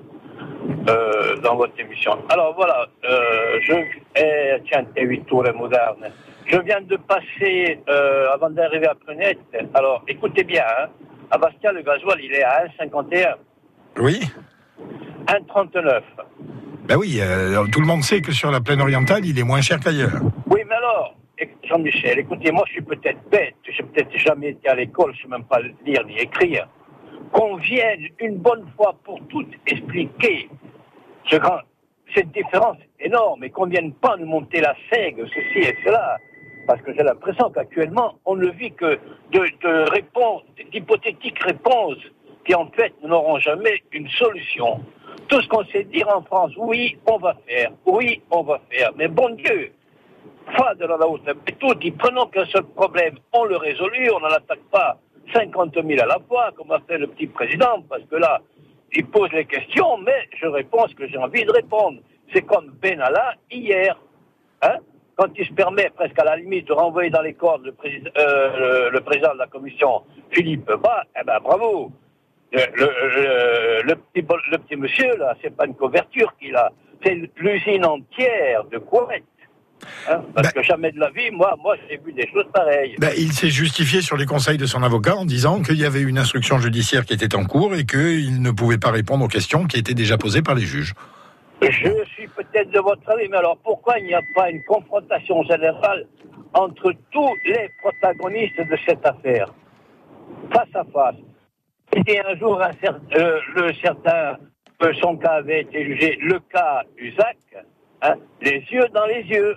euh, dans votre émission. Alors voilà, euh, je eh, tiens, T huit Tours et moderne. Je viens de passer euh, avant d'arriver à Prunette. Alors écoutez bien, hein, à Bastia le gasoil il est à un virgule cinquante et un. Oui. un virgule trente-neuf. Ben oui, euh, tout le monde sait que sur la plaine orientale il est moins cher qu'ailleurs. Oui, mais alors, Jean-Michel, écoutez, moi je suis peut-être bête, j'ai peut-être jamais été à l'école, je ne sais même pas lire ni écrire. Qu'on vienne une bonne fois pour toutes expliquer ce grand, cette différence énorme et qu'on ne vienne pas nous monter la seigue, ceci et cela. Parce que j'ai l'impression qu'actuellement, on ne vit que de, de réponses, d'hypothétiques réponses qui en fait n'auront jamais une solution. Tout ce qu'on sait dire en France, oui, on va faire, oui, on va faire. Mais bon Dieu, fa de la route, mais tout, prenons qu'un seul problème, on le résolue, on n'en attaque pas cinquante mille à la fois, comme a fait le petit président, parce que là, il pose les questions, mais je réponds ce que j'ai envie de répondre. C'est comme Benalla hier, hein, quand il se permet presque à la limite de renvoyer dans les cordes le, président, euh, le, le président de la commission, Philippe Bas, eh ben bravo. Le, le, le, le, petit, le petit monsieur, là, c'est pas une couverture qu'il a, c'est l'usine entière de couettes. Hein, parce bah, que jamais de la vie, moi, moi, j'ai vu des choses pareilles. Bah, il s'est justifié sur les conseils de son avocat en disant qu'il y avait une instruction judiciaire qui était en cours et qu'il ne pouvait pas répondre aux questions qui étaient déjà posées par les juges. Je suis peut-être de votre avis, mais alors pourquoi il n'y a pas une confrontation générale entre tous les protagonistes de cette affaire, face à face? Et un jour, un cer- euh, le certain, euh, son cas avait été jugé, le cas Usac, hein, les yeux dans les yeux.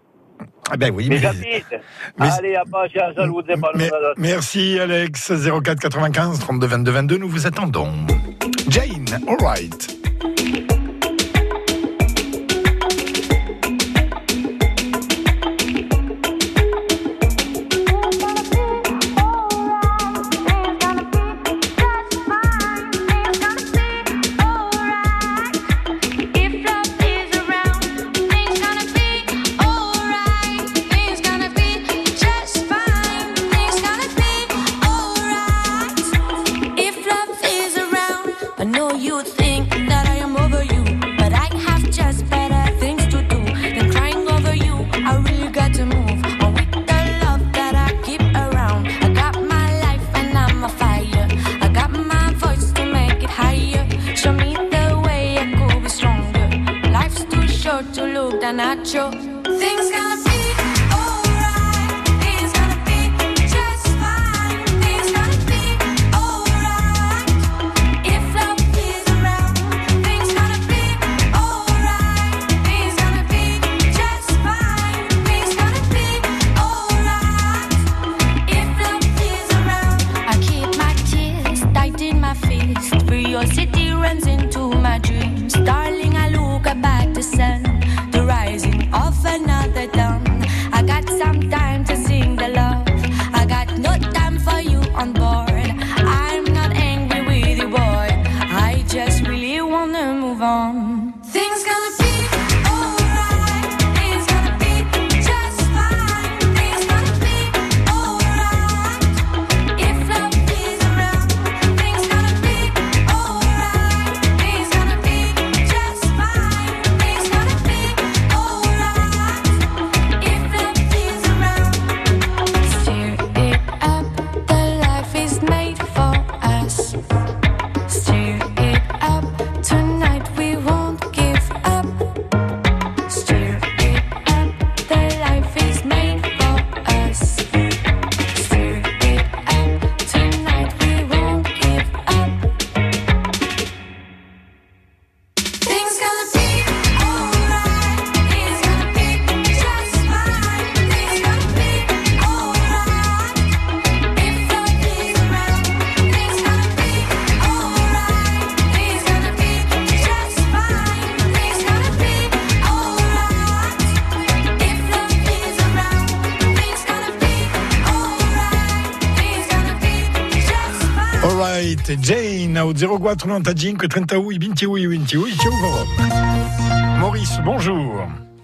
Ah ben oui, mais... mais... mais... Allez, à bas, j'ai un jaloux des ballons. Mais... Merci Alex, zéro quatre quatre-vingt-quinze trente-deux vingt-deux vingt-deux, nous vous attendons. Jane, all right. Nacho. Things gonna be alright. Things gonna be just fine. Things gonna be alright. If love is around, things gonna be alright. Things gonna be just fine. Things gonna be alright. If love is around, I keep my tears tight in my fist. Curiosity runs into my dreams. Darling, I look back to sun. Rising of another dawn. Juliette e Jane au zéro quattro novantacinque trentadue ventidue ventidue. Ciao Forum. Maurice, bonjour.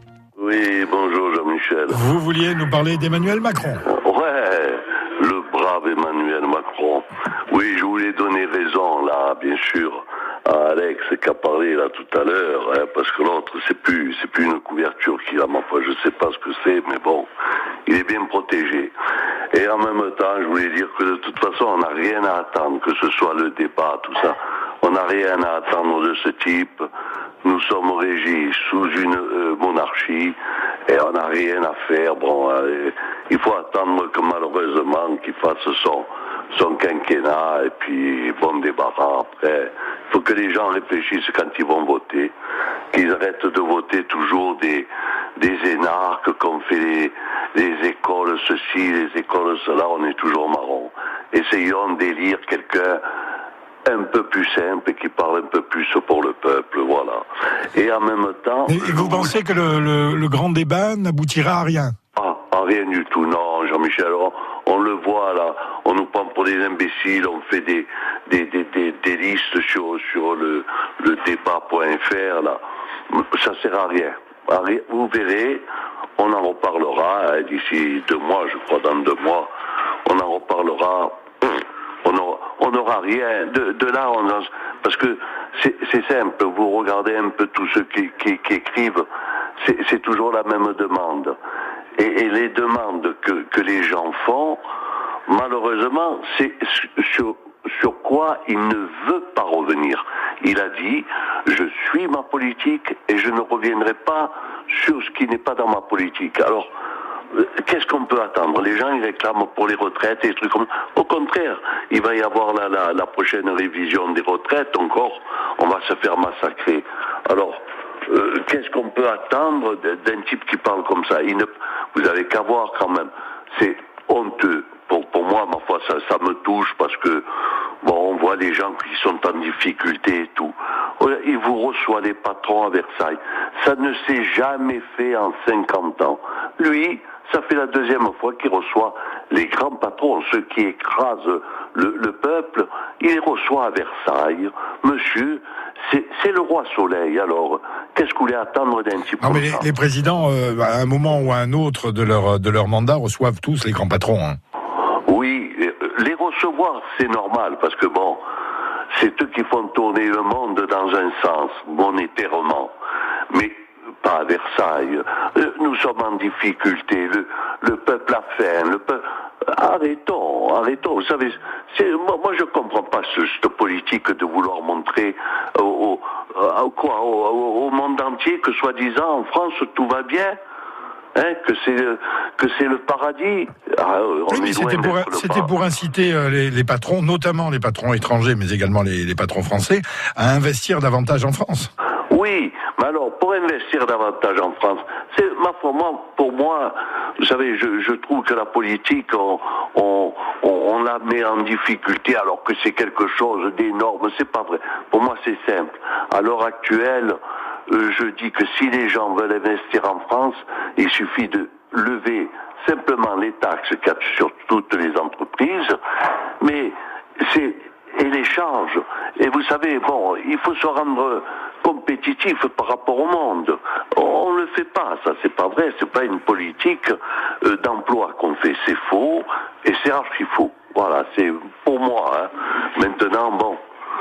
Oui, bonjour Jean-Michel. Vous vouliez nous parler d'Emmanuel Macron? Ouais, le brave Emmanuel Macron. Oui, je voulais donner raison là, bien sûr, à Alex qui a parlé là tout à l'heure, hein, parce que l'autre c'est plus c'est plus une couverture qu'il a, ma foi, je sais pas ce que c'est, mais bon, il est bien protégé. Et en même temps, je voulais dire que de toute façon, on n'a rien à attendre, que ce soit le débat, tout ça. On n'a rien à attendre de ce type. Nous sommes régis sous une euh, monarchie et on n'a rien à faire. Bon, euh, il faut attendre que malheureusement qu'il fasse son, son quinquennat et puis bon débarras après. Il faut que les gens réfléchissent quand ils vont voter, qu'ils arrêtent de voter toujours des, des énarques qu'on fait les, les écoles ceci, les écoles cela, on est toujours marron. Essayons d'élire quelqu'un un peu plus simple et qui parle un peu plus pour le peuple, voilà. Et en même temps... Et, et vous pensez que le, le, le grand débat n'aboutira à rien? Ah, à rien du tout, non, Jean-Michel. On, on le voit là, on nous prend pour des imbéciles, on fait des, des, des, des, des listes sur, sur le, le débat point F R, là. Ça sert à rien. À rien. Vous verrez, on en reparlera hein, d'ici deux mois, je crois, dans deux mois, on en reparlera. On n'aura, on n'aura rien. De, de là, on, parce que c'est, c'est simple. Vous regardez un peu tous ceux qui, qui, qui écrivent, c'est, c'est toujours la même demande. Et, et les demandes que, que les gens font, malheureusement, c'est sur, sur quoi il ne veut pas revenir. Il a dit, je suis ma politique et je ne reviendrai pas sur ce qui n'est pas dans ma politique. Alors, qu'est-ce qu'on peut attendre? Les gens, ils réclament pour les retraites et des trucs comme ça. Au contraire, il va y avoir la, la, la prochaine révision des retraites encore. On va se faire massacrer. Alors, euh, qu'est-ce qu'on peut attendre d'un type qui parle comme ça? Il ne, vous avez qu'à voir quand même. C'est honteux. Pour, pour moi, ma foi, ça, ça me touche parce que, bon, on voit les gens qui sont en difficulté et tout. Il vous reçoit les patrons à Versailles. Ça ne s'est jamais fait en cinquante ans. Lui, ça fait la deuxième fois qu'il reçoit les grands patrons, ceux qui écrasent le, le peuple. Il les reçoit à Versailles. Monsieur, c'est, c'est le roi Soleil. Alors, qu'est-ce que vous voulez attendre d'un type Non, comme mais ça? les, les présidents, euh, à un moment ou à un autre de leur, de leur mandat, reçoivent tous les grands patrons. Hein. Oui, les recevoir, c'est normal, parce que bon, c'est eux qui font tourner le monde dans un sens, monétairement. Mais pas à Versailles. Nous sommes en difficulté, le, le peuple a faim, le peuple... Arrêtons, arrêtons. Vous savez, c'est, moi, moi je comprends pas ce, cette politique de vouloir montrer au, au, quoi, au, au monde entier que soi-disant en France tout va bien. Hein, que c'est que c'est le paradis. Ah, on oui, mais est c'était loin pour d'être le c'était paradis. pour inciter euh, les, les patrons, notamment les patrons étrangers, mais également les, les patrons français, à investir davantage en France. Oui, mais alors pour investir davantage en France, c'est ma foi, moi, pour moi, vous savez, je, je trouve que la politique, on, on, on, on la met en difficulté alors que c'est quelque chose d'énorme. C'est pas vrai. Pour moi, c'est simple. À l'heure actuelle, euh, je dis que si les gens veulent investir en France, il suffit de lever simplement les taxes qu'il y a sur toutes les entreprises, mais c'est et les charges. Et vous savez, bon, il faut se rendre compétitif par rapport au monde. On ne le fait pas, ça c'est pas vrai, c'est pas une politique euh, d'emploi qu'on fait, c'est faux et c'est archi faux. Voilà, c'est pour moi. Hein. Maintenant, bon,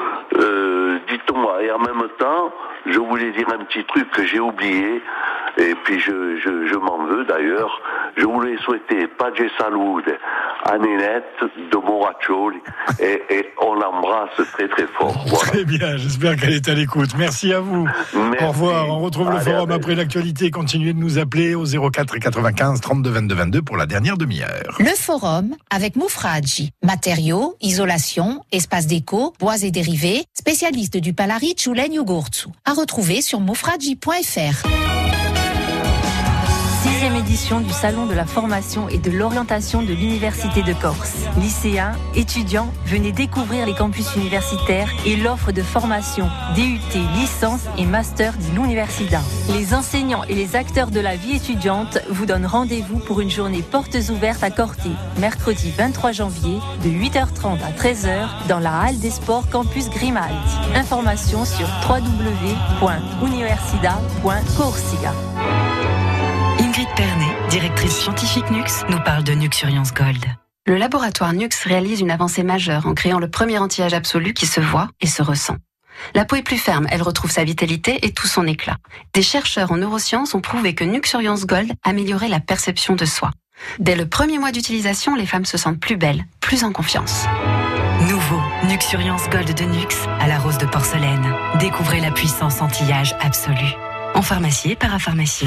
euh, dites-moi, et en même temps, je voulais dire un petit truc que j'ai oublié, et puis je, je, je m'en veux d'ailleurs. Je voulais souhaiter Pace Salud à Nénette de Moraccioli, et, et on l'embrasse très très fort. Voilà. Très bien, j'espère qu'elle est à l'écoute. Merci à vous. Merci. Au revoir. On retrouve le Allez, forum allez. après l'actualité. Continuez de nous appeler au zéro quatre quatre-vingt-quinze trente-deux vingt-deux vingt-deux pour la dernière demi-heure. Le forum avec Moufradji. Matériaux, isolation, espace déco, bois et dérivés, spécialiste du palari Tchoulen Yogurtsu. À retrouver sur moufradji point f r. quatrième édition du Salon de la formation et de l'orientation de l'Université de Corse. Lycéens, étudiants, venez découvrir les campus universitaires et l'offre de formation D U T, licence et master de l'Universida. Les enseignants et les acteurs de la vie étudiante vous donnent rendez-vous pour une journée portes ouvertes à Corté, mercredi vingt-trois janvier de huit heures trente à treize heures dans la Halle des Sports Campus Grimaldi. Informations sur w w w point universida point corsica. Ingrid Pernet, directrice scientifique N U X, nous parle de Nuxuriance Gold. Le laboratoire N U X réalise une avancée majeure en créant le premier anti-âge absolu qui se voit et se ressent. La peau est plus ferme, elle retrouve sa vitalité et tout son éclat. Des chercheurs en neurosciences ont prouvé que Nuxuriance Gold améliorait la perception de soi. Dès le premier mois d'utilisation, les femmes se sentent plus belles, plus en confiance. Nouveau Nuxuriance Gold de N U X à la rose de porcelaine. Découvrez la puissance anti-âge absolue. En pharmacie et parapharmacie.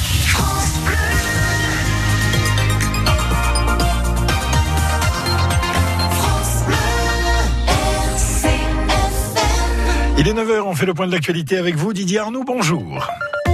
Il est neuf heures, on fait le point de l'actualité avec vous, Didier Arnoux, bonjour.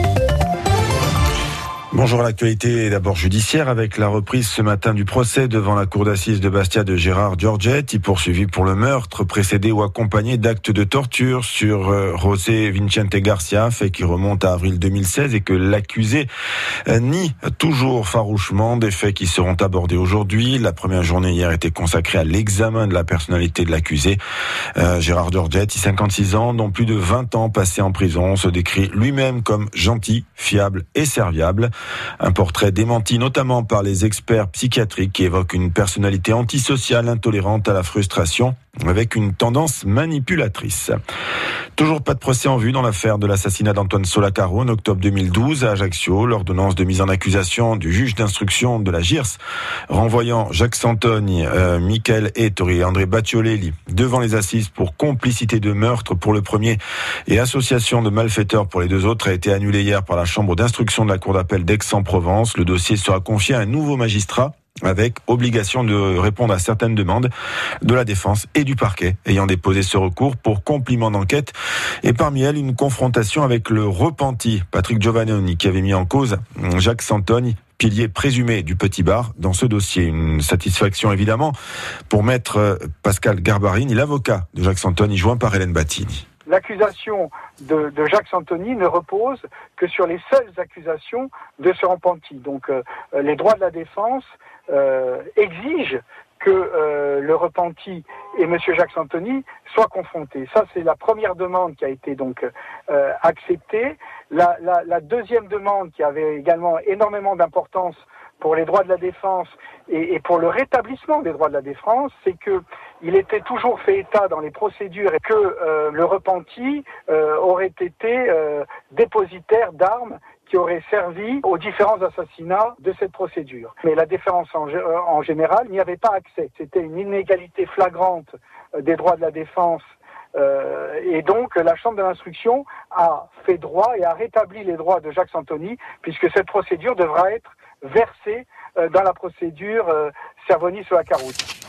Bonjour à l'actualité, d'abord judiciaire avec la reprise ce matin du procès devant la cour d'assises de Bastia de Gérard Giorgetti, poursuivi pour le meurtre précédé ou accompagné d'actes de torture sur euh, José Vicente Garcia, fait qui remonte à avril deux mille seize et que l'accusé euh, nie toujours farouchement, des faits qui seront abordés aujourd'hui. La première journée hier était consacrée à l'examen de la personnalité de l'accusé. Euh, Gérard Giorgetti, cinquante-six ans, dont plus de vingt ans passés en prison, se décrit lui-même comme gentil, fiable et serviable. Un portrait démenti notamment par les experts psychiatriques qui évoquent une personnalité antisociale, intolérante à la frustration, avec une tendance manipulatrice. Toujours pas de procès en vue dans l'affaire de l'assassinat d'Antoine Solacaro en octobre deux mille douze à Ajaccio. L'ordonnance de mise en accusation du juge d'instruction de la G I R S renvoyant Jacques Santoni, euh, Michael Ettori et André Bacciolelli devant les assises pour complicité de meurtre pour le premier et association de malfaiteurs pour les deux autres a été annulée hier par la chambre d'instruction de la cour d'appel d'Aix-en-Provence. Le dossier sera confié à un nouveau magistrat avec obligation de répondre à certaines demandes de la défense et du parquet ayant déposé ce recours pour complément d'enquête, et parmi elles une confrontation avec le repenti Patrick Giovannoni qui avait mis en cause Jacques Santoni, pilier présumé du Petit Bar dans ce dossier. Une satisfaction évidemment pour maître Pascal Garbarini, l'avocat de Jacques Santoni, joint par Hélène Battini. L'accusation de, de Jacques Santoni ne repose que sur les seules accusations de ce repenti. Donc euh, les droits de la défense euh, exigent que euh, le repenti et M. Jacques Santoni soient confrontés. Ça, c'est la première demande qui a été donc euh, acceptée. La, la, la deuxième demande, qui avait également énormément d'importance pour les droits de la défense et, et pour le rétablissement des droits de la défense, c'est que il était toujours fait état dans les procédures et que euh, le repenti euh, aurait été euh, dépositaire d'armes qui auraient servi aux différents assassinats de cette procédure. Mais la défense en, en général n'y avait pas accès. C'était une inégalité flagrante des droits de la défense. Euh, et donc la Chambre de l'instruction a fait droit et a rétabli les droits de Jacques Santoni, puisque cette procédure devra être versée euh, dans la procédure euh, Cervoni-Solacaro.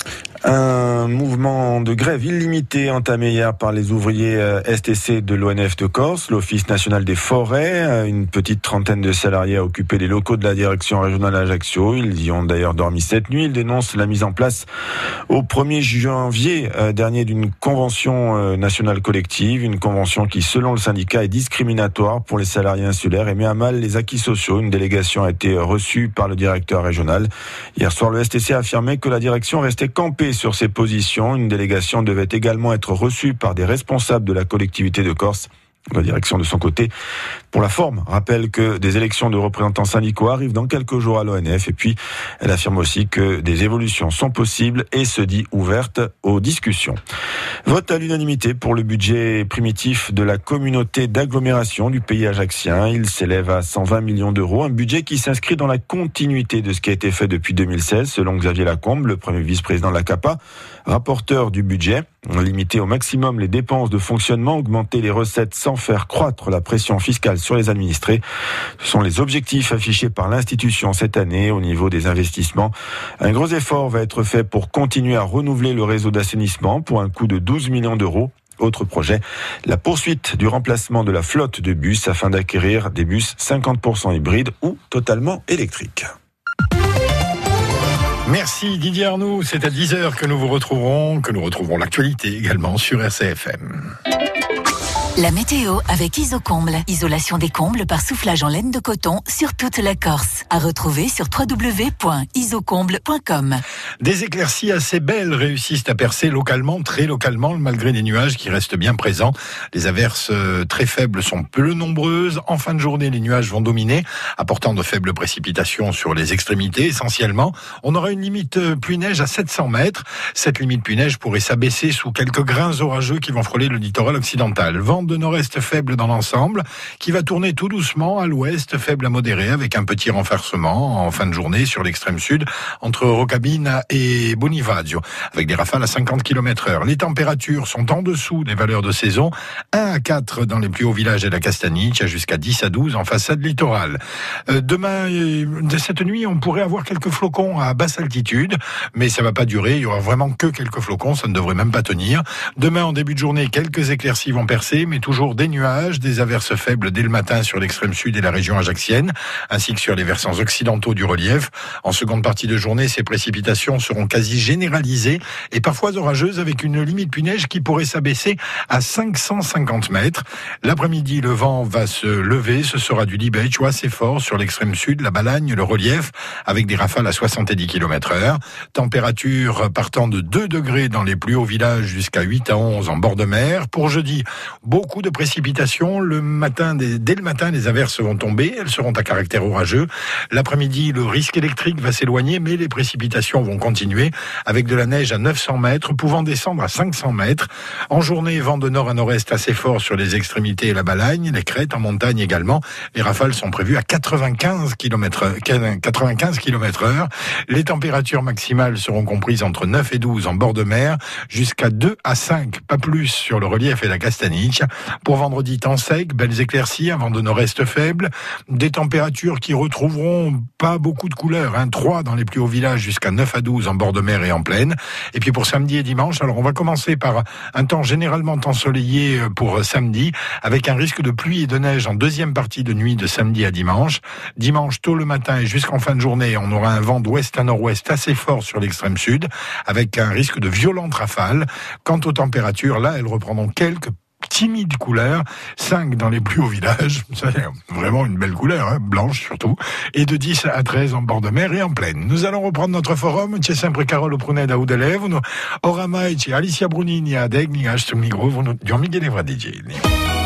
Un mouvement de grève illimité entamé hier par les ouvriers S T C de l'O N F de Corse, l'Office national des forêts. Une petite trentaine de salariés a occupé les locaux de la direction régionale Ajaccio. Ils y ont d'ailleurs dormi cette nuit. Ils dénoncent la mise en place au premier janvier dernier d'une convention nationale collective, une convention qui, selon le syndicat, est discriminatoire pour les salariés insulaires et met à mal les acquis sociaux. Une délégation a été reçue par le directeur régional. Hier soir, le S T C a affirmé que la direction restait campée sur ses positions. Une délégation devait également être reçue par des responsables de la collectivité de Corse. La direction, de son côté, pour la forme, rappelle que des élections de représentants syndicaux arrivent dans quelques jours à l'O N F. Et puis, elle affirme aussi que des évolutions sont possibles et se dit ouverte aux discussions. Vote à l'unanimité pour le budget primitif de la communauté d'agglomération du pays ajaccien. Il s'élève à cent vingt millions d'euros. Un budget qui s'inscrit dans la continuité de ce qui a été fait depuis deux mille seize, selon Xavier Lacombe, le premier vice-président de la C A P A, rapporteur du budget. Limiter au maximum les dépenses de fonctionnement, augmenter les recettes sans faire croître la pression fiscale sur les administrés. Ce sont les objectifs affichés par l'institution cette année au niveau des investissements. Un gros effort va être fait pour continuer à renouveler le réseau d'assainissement pour un coût de douze millions d'euros. Autre projet, la poursuite du remplacement de la flotte de bus afin d'acquérir des bus cinquante pour cent hybrides ou totalement électriques. Merci Didier Arnoux, c'est à dix heures que nous vous retrouverons, que nous retrouverons l'actualité également sur R C F M. La météo avec Isocomble. Isolation des combles par soufflage en laine de coton sur toute la Corse. À retrouver sur w w w point isocomble point com. Des éclaircies assez belles réussissent à percer localement, très localement, malgré des nuages qui restent bien présents. Les averses très faibles sont peu nombreuses. En fin de journée, les nuages vont dominer, apportant de faibles précipitations sur les extrémités essentiellement. On aura une limite pluie-neige à sept cents mètres. Cette limite pluie-neige pourrait s'abaisser sous quelques grains orageux qui vont frôler le littoral occidental. Vent de nord-est faible dans l'ensemble, qui va tourner tout doucement à l'ouest, faible à modéré, avec un petit renversement en fin de journée sur l'extrême sud, entre Rocabina et Bonifacio, avec des rafales à cinquante kilomètres heure. Les températures sont en dessous des valeurs de saison, un à quatre dans les plus hauts villages de la Castaniche, jusqu'à dix à douze en façade littorale. Euh, demain, de cette nuit, on pourrait avoir quelques flocons à basse altitude, mais ça va pas durer, il y aura vraiment que quelques flocons, ça ne devrait même pas tenir. Demain, en début de journée, quelques éclaircies vont percer, mais toujours des nuages, des averses faibles dès le matin sur l'extrême sud et la région ajaxienne, ainsi que sur les versants occidentaux du relief. En seconde partie de journée, ces précipitations seront quasi généralisées et parfois orageuses, avec une limite pluie-neige qui pourrait s'abaisser à cinq cent cinquante mètres. L'après-midi, le vent va se lever, ce sera du Libèche ou assez fort sur l'extrême sud, la Balagne, le relief, avec des rafales à soixante-dix kilomètres heure. Température partant de deux degrés dans les plus hauts villages jusqu'à huit à onze en bord de mer. Pour jeudi, beaucoup de précipitations. Le matin, dès le matin, les averses vont tomber. Elles seront à caractère orageux. L'après-midi, le risque électrique va s'éloigner, mais les précipitations vont continuer, avec de la neige à neuf cents mètres, pouvant descendre à cinq cents mètres. En journée, vent de nord à nord-est assez fort sur les extrémités et la Balagne, les crêtes en montagne également. Les rafales sont prévues à quatre-vingt-quinze kilomètres heure. Les températures maximales seront comprises entre neuf et douze en bord de mer, jusqu'à deux à cinq, pas plus sur le relief et la Castaniche. Pour vendredi, temps sec, belles éclaircies, un vent de nord-est faible, des températures qui retrouveront pas beaucoup de couleurs, hein, trois dans les plus hauts villages jusqu'à neuf à douze en bord de mer et en plaine. Et puis pour samedi et dimanche, alors on va commencer par un temps généralement ensoleillé pour samedi, avec un risque de pluie et de neige en deuxième partie de nuit de samedi à dimanche. Dimanche, tôt le matin et jusqu'en fin de journée, on aura un vent d'ouest à nord-ouest assez fort sur l'extrême sud, avec un risque de violentes rafales. Quant aux températures, là, elles reprendront quelques timide couleur, cinq dans les plus hauts villages, c'est vraiment une belle couleur, hein, blanche surtout, et de dix à treize en bord de mer et en plaine. Nous allons reprendre notre forum, c'è sempre Carolo Pruneda ou Delevono, oramai c'è Alicia Brunini a Degni, a sto microfono, Gian Michele Fradicelli.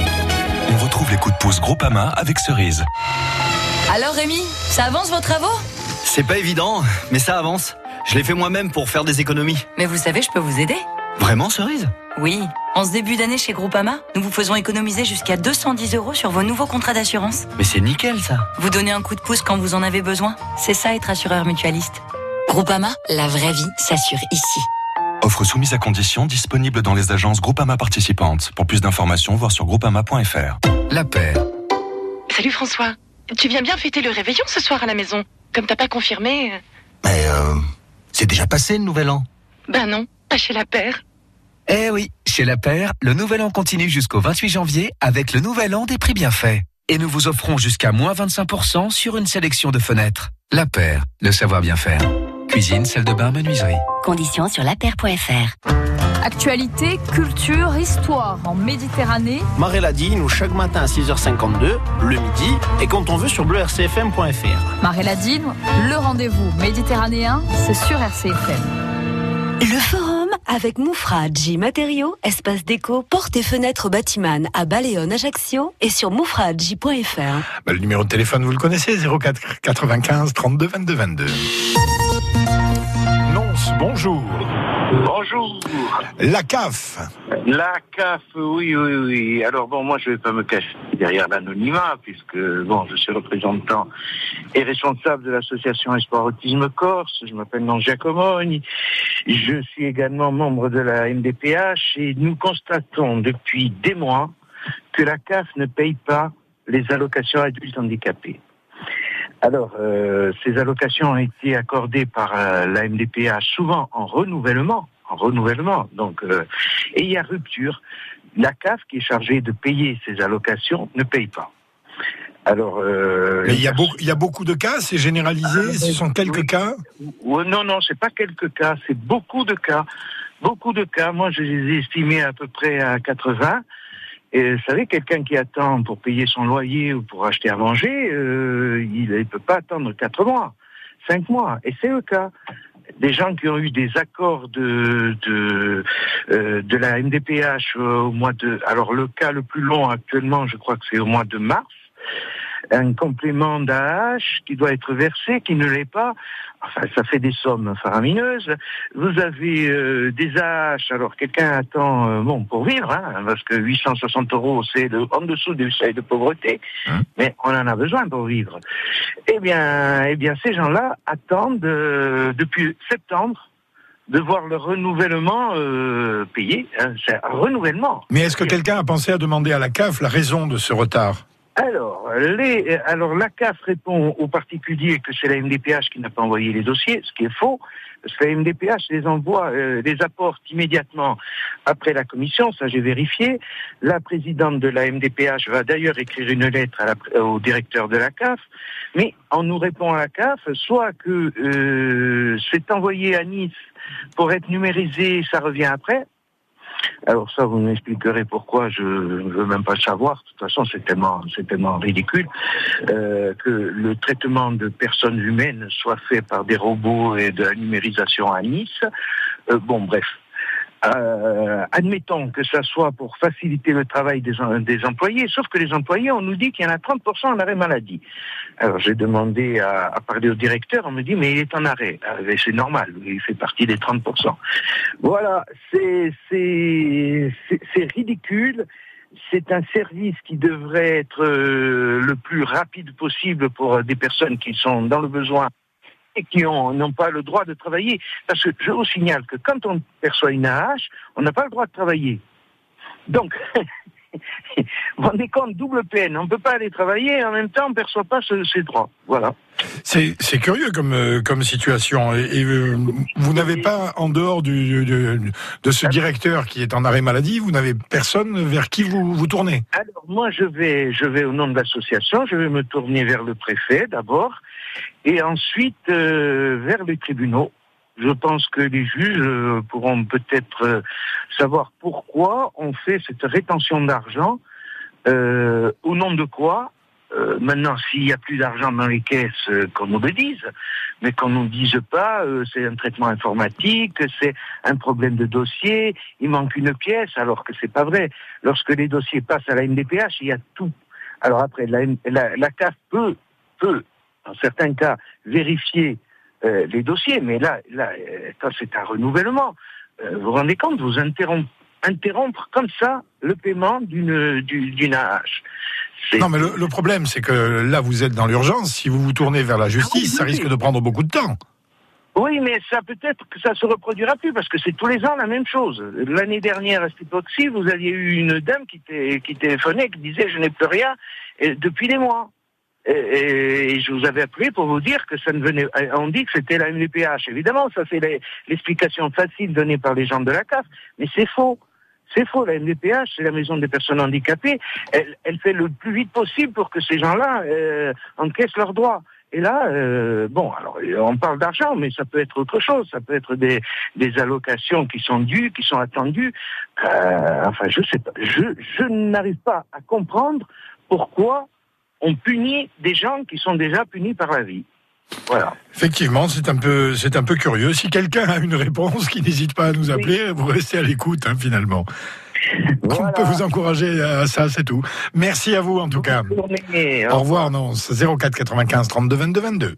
On retrouve les coups de pouce Groupama avec Cerise. Alors Rémi, ça avance vos travaux ? C'est pas évident, mais ça avance. Je l'ai fait moi-même pour faire des économies. Mais vous savez, je peux vous aider. Vraiment, Cerise ? Oui. En ce début d'année chez Groupama, nous vous faisons économiser jusqu'à deux cent dix euros sur vos nouveaux contrats d'assurance. Mais c'est nickel, ça. Vous donnez un coup de pouce quand vous en avez besoin. C'est ça, être assureur mutualiste. Groupama, la vraie vie s'assure ici. Offre soumise à conditions, disponible dans les agences Groupama participantes. Pour plus d'informations, voir sur groupama point f r. La paire. Salut François. Tu viens bien fêter le réveillon ce soir à la maison ? Comme t'as pas confirmé... Mais euh, c'est déjà passé le nouvel an. Ben non, pas chez la paire. Eh oui, chez La Paire, le nouvel an continue jusqu'au vingt-huit janvier avec le nouvel an des prix bien faits. Et nous vous offrons jusqu'à moins vingt-cinq pour cent sur une sélection de fenêtres. La Paire, le savoir bien faire. Cuisine, salle de bain, menuiserie. Conditions sur la paire point f r. Actualité, culture, histoire en Méditerranée. Marie-Ladine, nous chaque matin à six heures cinquante-deux, le midi, et quand on veut sur bleu r c f m point f r. Marie-Ladine, le rendez-vous méditerranéen, c'est sur R C F M. Le forum avec Moufradji Matériaux, espace déco, portes et fenêtres bâtiment à Baleone, Ajaccio et sur moufradji point f r. Bah, le numéro de téléphone, vous le connaissez, zéro quatre quatre-vingt-quinze trente-deux vingt-deux vingt-deux. Nonce, bonjour. Bonjour. La C A F. La C A F, oui, oui, oui. Alors bon, moi je vais pas me cacher derrière l'anonymat, puisque bon, je suis représentant et responsable de l'association Espoir Autisme Corse. Je m'appelle Nan Giacomogne. Je suis également membre de la M D P H et nous constatons depuis des mois que la C A F ne paye pas les allocations adultes handicapés. Alors, euh, ces allocations ont été accordées par euh, la M D P H souvent en renouvellement, en renouvellement. Donc, euh, et il y a rupture la C A F, qui est chargée de payer ces allocations, ne paye pas. Alors, euh, Mais il y a beaucoup, il y a beaucoup de cas, c'est généralisé, Ah, ce sont quelques oui. cas. Ouais, non, non, c'est pas quelques cas, c'est beaucoup de cas. Beaucoup de cas. Moi, je les ai estimés à peu près à quatre-vingts. Et vous savez, quelqu'un qui attend pour payer son loyer ou pour acheter à manger, euh, il ne peut pas attendre quatre mois, cinq mois. Et c'est le cas. Des gens qui ont eu des accords de de, euh, de la M D P H au mois de... Alors, le cas le plus long actuellement, je crois que c'est au mois de mars. Un complément d'A H qui doit être versé, qui ne l'est pas. Enfin, ça fait des sommes faramineuses. Vous avez euh, des A H, alors quelqu'un attend, euh, bon, pour vivre, hein, parce que huit cent soixante euros, c'est de, en dessous du seuil de pauvreté, hein, mais on en a besoin pour vivre. Eh bien, eh bien, ces gens-là attendent euh, depuis septembre de voir le renouvellement euh, payé. Hein, c'est un renouvellement. Mais est-ce que quelqu'un a pensé à demander à la C A F la raison de ce retard ? Alors, les, alors la C A F répond aux particuliers que c'est la M D P H qui n'a pas envoyé les dossiers, ce qui est faux, parce que la M D P H les envoie, euh, les apporte immédiatement après la commission, ça j'ai vérifié. La présidente de la M D P H va d'ailleurs écrire une lettre à la, au directeur de la C A F, mais on nous répond à la C A F, soit que euh, c'est envoyé à Nice pour être numérisé, ça revient après. Alors ça, vous m'expliquerez pourquoi, je ne veux même pas le savoir. De toute façon, c'est tellement, c'est tellement ridicule euh, que le traitement de personnes humaines soit fait par des robots et de la numérisation à Nice. Euh, bon, bref. Euh, admettons que ça soit pour faciliter le travail des, des employés, sauf que les employés, on nous dit qu'il y en a trente pour cent en arrêt maladie. Alors j'ai demandé à, à parler au directeur, on me dit mais il est en arrêt. Ah, c'est normal, il fait partie des trente pour cent. Voilà, c'est, c'est, c'est, c'est ridicule. C'est un service qui devrait être euh, le plus rapide possible pour des personnes qui sont dans le besoin et qui ont, n'ont pas le droit de travailler. Parce que je vous signale que quand on perçoit une A H, on n'a pas le droit de travailler. Donc, vous vous rendez compte, double peine. On ne peut pas aller travailler et en même temps, on ne perçoit pas ce, ses droits. Voilà. C'est, c'est curieux comme, euh, comme situation. Et, et euh, vous n'avez pas, en dehors du, de, de ce directeur qui est en arrêt maladie, vous n'avez personne vers qui vous, vous tournez ? Alors, moi, je vais, je vais au nom de l'association, je vais me tourner vers le préfet d'abord, et ensuite euh, vers les tribunaux. Je pense que les juges euh, pourront peut-être euh, savoir pourquoi on fait cette rétention d'argent, euh, au nom de quoi. Euh, maintenant, s'il n'y a plus d'argent dans les caisses, euh, qu'on nous le dise, mais qu'on nous dise pas, euh, c'est un traitement informatique, c'est un problème de dossier, il manque une pièce, alors que c'est pas vrai. Lorsque les dossiers passent à la M D P H, il y a tout. Alors après, la, la, la C A F peut, peut, dans certains cas, vérifier euh, les dossiers, mais là, là, quand c'est un renouvellement, euh, vous vous rendez compte, vous interrompez interrompre comme ça le paiement d'une, d'une A H. C'est... Non, mais le, le problème, c'est que là, vous êtes dans l'urgence. Si vous vous tournez vers la justice, ah oui, ça risque oui. de prendre beaucoup de temps. Oui, mais ça peut-être que ça se reproduira plus, parce que c'est tous les ans la même chose. L'année dernière, à cette époque-ci, vous aviez eu une dame qui, t- qui téléphonait, qui disait « je n'ai plus rien » et depuis des mois. Et, et je vous avais appelé pour vous dire que ça ne venait... On dit que c'était la M D P H. Évidemment, ça c'est les, l'explication facile donnée par les gens de la C A F, mais c'est faux. C'est faux, la M D P H, c'est la maison des personnes handicapées. Elle, elle fait le plus vite possible pour que ces gens-là euh, encaissent leurs droits. Et là, euh, bon, alors on parle d'argent, mais ça peut être autre chose. Ça peut être des, des allocations qui sont dues, qui sont attendues. Euh, enfin, je sais pas. Je, je n'arrive pas à comprendre pourquoi on punit des gens qui sont déjà punis par la vie. Voilà. Effectivement, c'est un peu, c'est un peu curieux. Si quelqu'un a une réponse, qui n'hésite pas à nous appeler, oui. Vous restez à l'écoute, hein, finalement. Voilà. On peut vous encourager à ça, c'est tout. Merci à vous, en tout cas. Journée, au revoir, non, zéro quatre quatre-vingt-quinze trente-deux vingt-deux vingt-deux.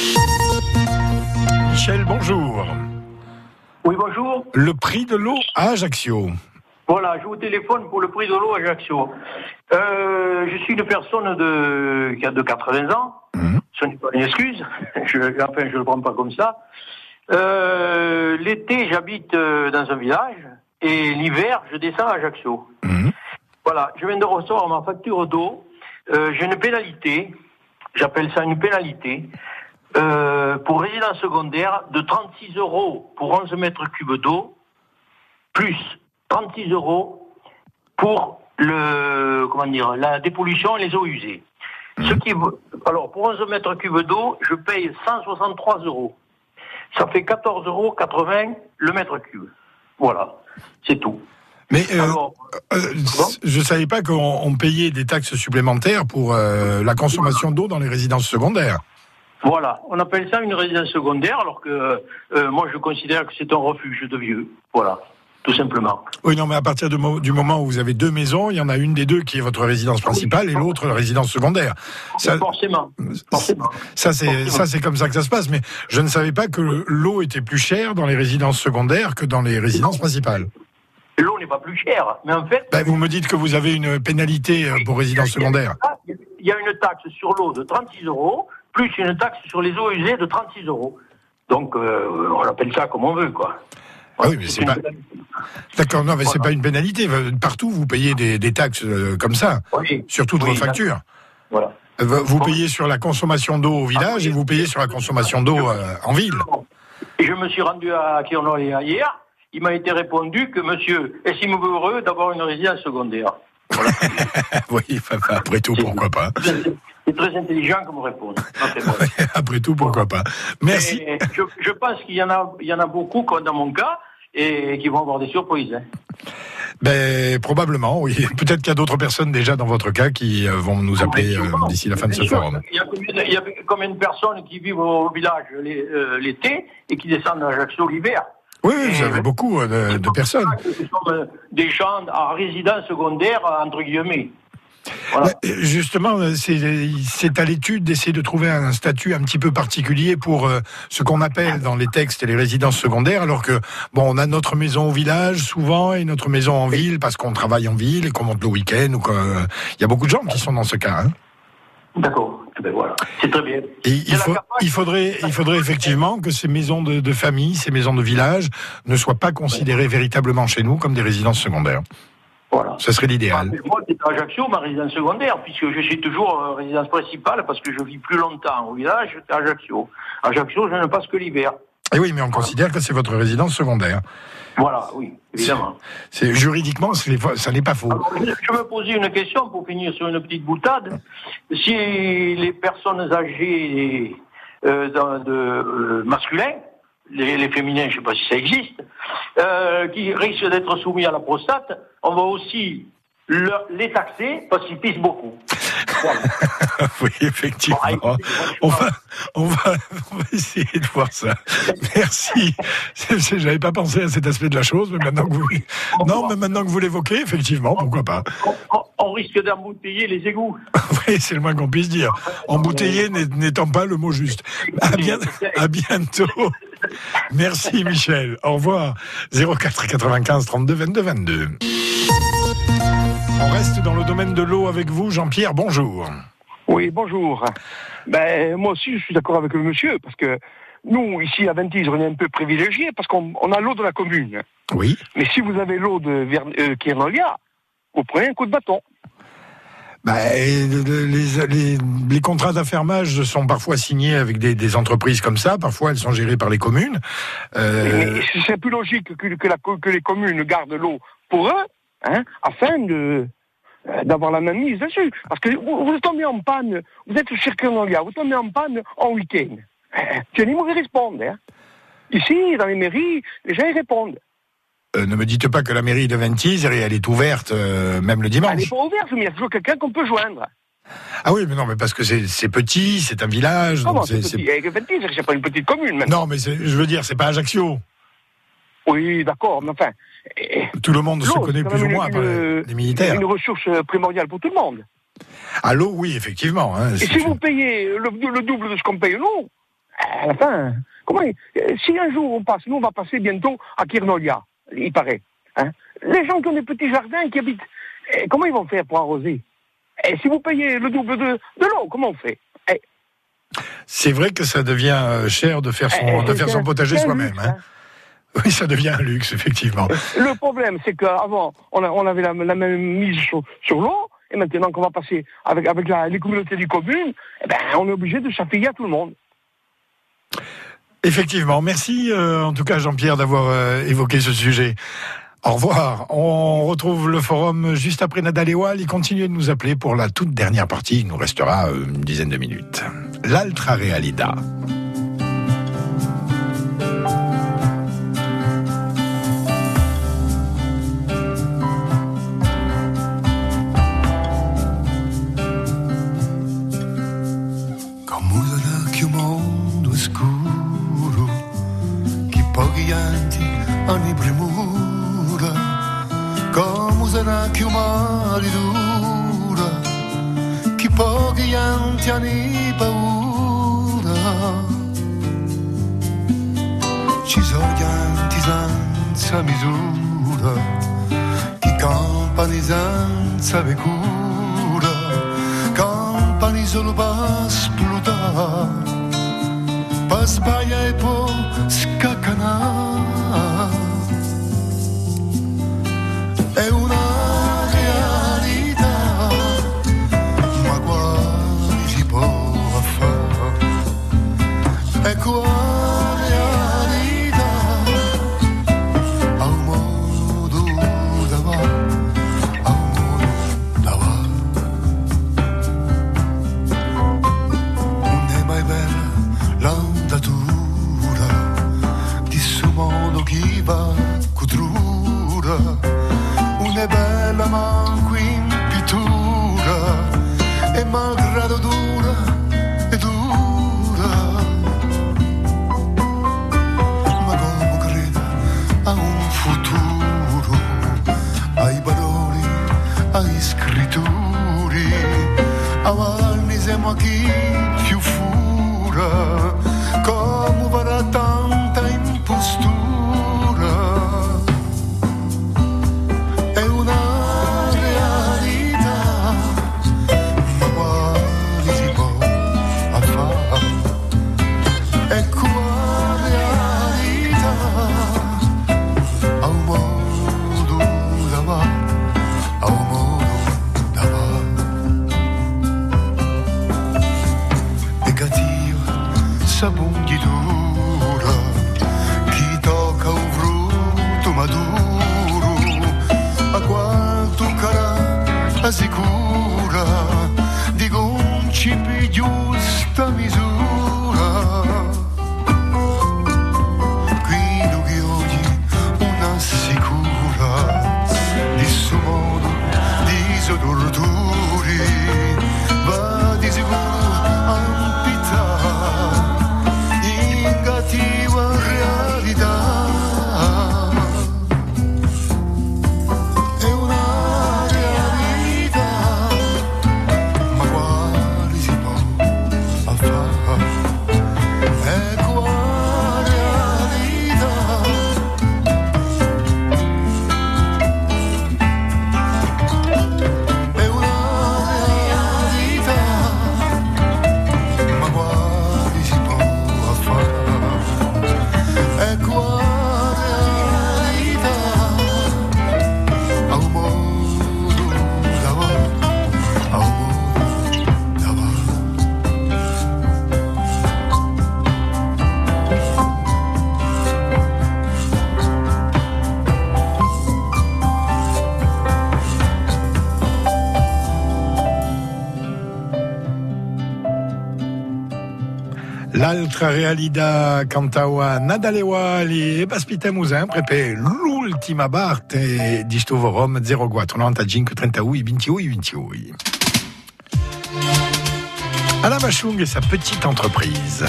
Michel, bonjour. Oui, bonjour. Le prix de l'eau à Ajaccio. Voilà, je vous téléphone pour le prix de l'eau à Ajaccio. Euh, je suis une personne de, qui a de quatre-vingts ans. Mmh. Ce n'est pas une excuse. Je, enfin, je ne le prends pas comme ça. Euh, l'été, j'habite dans un village. Et l'hiver, je descends à Ajaccio. Mmh. Voilà, je viens de recevoir ma facture d'eau. Euh, j'ai une pénalité. J'appelle ça une pénalité. Euh, pour résidence secondaire, de trente-six euros pour onze mètres cubes d'eau. Plus trente-six euros pour le, comment dire, la dépollution et les eaux usées. Ce qui, alors, pour onze mètres cubes d'eau, je paye cent soixante-trois euros. Ça fait quatorze euros quatre-vingts le mètre cube. Voilà, c'est tout. Mais euh, Alors, euh, je ne savais pas qu'on on payait des taxes supplémentaires pour euh, la consommation d'eau dans les résidences secondaires. Voilà, on appelle ça une résidence secondaire, alors que euh, moi je considère que c'est un refuge de vieux. Voilà, tout simplement. Oui, non, mais à partir du, mo- du moment où vous avez deux maisons, il y en a une des deux qui est votre résidence principale et l'autre la résidence secondaire. Ça, forcément, forcément. Ça c'est, Forcément. ça, c'est comme ça que ça se passe. Mais je ne savais pas que l'eau était plus chère dans les résidences secondaires que dans les résidences principales. L'eau n'est pas plus chère, mais en fait... Ben, vous me dites que vous avez une pénalité euh, pour résidence secondaire. Il y a une taxe sur l'eau de trente-six euros, plus une taxe sur les eaux usées de trente-six euros. Donc, euh, on appelle ça comme on veut, quoi. Ah oui, mais c'est pas... D'accord, non, mais c'est pas une pénalité. Partout, vous payez des, des taxes euh, comme ça, oui. sur toutes Oui, vos factures. Voilà. Euh, Vous payez sur la consommation d'eau au village et vous payez sur la consommation d'eau euh, en ville. Et je me suis rendu à Kirnolia hier. Il m'a été répondu que monsieur estime heureux d'avoir une résidence secondaire. Voilà. Oui, enfin, après tout, pourquoi pas. C'est très intelligent comme réponse. Après tout, pourquoi pas. Merci. Et je, je pense qu'il y en a, il y en a beaucoup, comme dans mon cas, et qui vont avoir des surprises. Hein. Ben, probablement, oui. Peut-être qu'il y a d'autres personnes déjà dans votre cas qui euh, vont nous appeler euh, d'ici la fin de ce forum. Il y a combien de, il y a combien de personnes qui vivent au village les, euh, l'été et qui descendent à Ajaccio l'hiver? Oui, oui, vous avez beaucoup euh, de, de personnes. Ce sont euh, des gens à résidence secondaire, entre guillemets. Voilà. Mais, justement, c'est, c'est à l'étude d'essayer de trouver un statut un petit peu particulier pour euh, ce qu'on appelle dans les textes les résidences secondaires, alors que, bon, on a notre maison au village souvent et notre maison en ville parce qu'on travaille en ville et qu'on monte le week-end. Ou qu'il euh, y a beaucoup de gens qui sont dans ce cas. Hein. D'accord. Ben voilà, c'est très bien. Et il, faut, il, faudrait, il faudrait effectivement que ces maisons de, de famille, ces maisons de village, ne soient pas considérées véritablement chez nous comme des résidences secondaires. Voilà. Ce serait l'idéal. Ah, moi, c'est à Ajaccio, ma résidence secondaire, puisque je suis toujours euh, résidence principale, parce que je vis plus longtemps au village, c'est à Ajaccio. À Ajaccio, je ne passe que l'hiver. Et oui, mais on considère que c'est votre résidence secondaire. Voilà, oui, évidemment. C'est, c'est, juridiquement, c'est, ça n'est pas faux. Alors, je, je me posais une question pour finir sur une petite boutade. Si les personnes âgées euh, de, de euh, masculins, les, les féminins, je ne sais pas si ça existe, euh, qui risquent d'être soumis à la prostate, on va aussi le, les taxer parce qu'ils pissent beaucoup. Voilà. Oui, effectivement. On va, on, va, on va essayer de voir ça. Merci. J'avais pas pensé à cet aspect de la chose, mais maintenant que vous, non, mais maintenant que vous l'évoquez, effectivement, pourquoi pas. On, on risque d'embouteiller les égouts. Oui, c'est le moins qu'on puisse dire. Embouteiller n'étant pas le mot juste. À, bien, à bientôt. Merci Michel. Au revoir. zéro quatre quatre-vingt-quinze trente-deux vingt-deux vingt-deux. On reste dans le domaine de l'eau avec vous, Jean-Pierre, bonjour. Oui, bonjour. Ben, moi aussi, je suis d'accord avec le monsieur, parce que nous, ici à Ventis, on est un peu privilégiés, parce qu'on on a l'eau de la commune. Oui. Mais si vous avez l'eau de Ver, euh, Kirnolia, vous prenez un coup de bâton. Ben, les, les, les contrats d'affermage sont parfois signés avec des, des entreprises comme ça, parfois elles sont gérées par les communes. Euh... Mais c'est plus logique que, que, la, que les communes gardent l'eau pour eux, hein, afin de... d'avoir la même mise dessus. Parce que vous, vous tombez en panne, vous êtes sur Kirnolia, vous tombez en panne en week-end. C'est les mauvais répondent. Hein. Ici, dans les mairies, les gens y répondent. Euh, ne me dites pas que la mairie de Ventis, elle est ouverte euh, même le dimanche. Elle n'est pas ouverte, mais il y a toujours quelqu'un qu'on peut joindre. Ah oui, mais non, mais parce que c'est, c'est petit, c'est un village. Comment donc c'est, c'est petit c'est... Ventis, c'est pas une petite commune, même. Non, mais c'est, je veux dire, c'est pas Ajaccio. Oui, d'accord, mais enfin... Tout le monde se connaît plus ou moins, une, par les, les militaires. Une ressource primordiale pour tout le monde. À l'eau, oui, effectivement. Hein, Et si vous payez le, le double de ce qu'on paye nous, à la fin, comment... Si un jour on passe, nous on va passer bientôt à Kirnolia, il paraît. Hein, les gens qui ont des petits jardins, qui habitent, eh, comment ils vont faire pour arroser? Et si vous payez le double de, de l'eau, comment on fait? Eh. C'est vrai que ça devient cher de faire son, eh, de faire son potager soi-même. Luxe, hein. Hein. Oui, ça devient un luxe, effectivement. Le problème, c'est qu'avant, on, on avait la, la même mise sur, sur l'eau, et maintenant qu'on va passer avec, avec la, les communautés du commune, eh ben, on est obligé de s'affilier à tout le monde. Effectivement. Merci, euh, en tout cas, Jean-Pierre, d'avoir euh, évoqué ce sujet. Au revoir. On retrouve le forum juste après Nadal et Wal. Il continue de nous appeler pour la toute dernière partie. Il nous restera une dizaine de minutes. L'Altra Realidad. Ogni premura, come sarà più male dura, che pochi anziani paura. Ci sono pianti senza misura, che campano senza cura, campano solo per esplodere, per sbagliare e poi scaccanare. È una realtà, ma quale si può fare? È qua realtà, a un modo da va, a un modo da va. Non è mai bella l'andatura di suo modo chi va cutrura. È bella manco in pittura e malgrado dura e dura, ma come crede a un futuro, ai valori, ai scrittori, a valni siamo chi più fura, come varrà tanta impostura. Sabondidura, chi tocca un frutto maduro, a quanto cara assicura, di concipi giusta misura. Qui che oggi una sicura, di suo modo, di suo torturi, va di sicuro negativa realtà. È una realtà, ma quale si può fare? È qua realtà. È una realtà, ma quale si può fare? È qua realtà, a un modo da va, a un modo da va. L'altra realidad cantaua Nadal e Wal e aspitamos prepe l'ultima parte di sto forum zero quattro novantacinque trentadue ventidue ventidue. Alain Bachung et sa petite entreprise.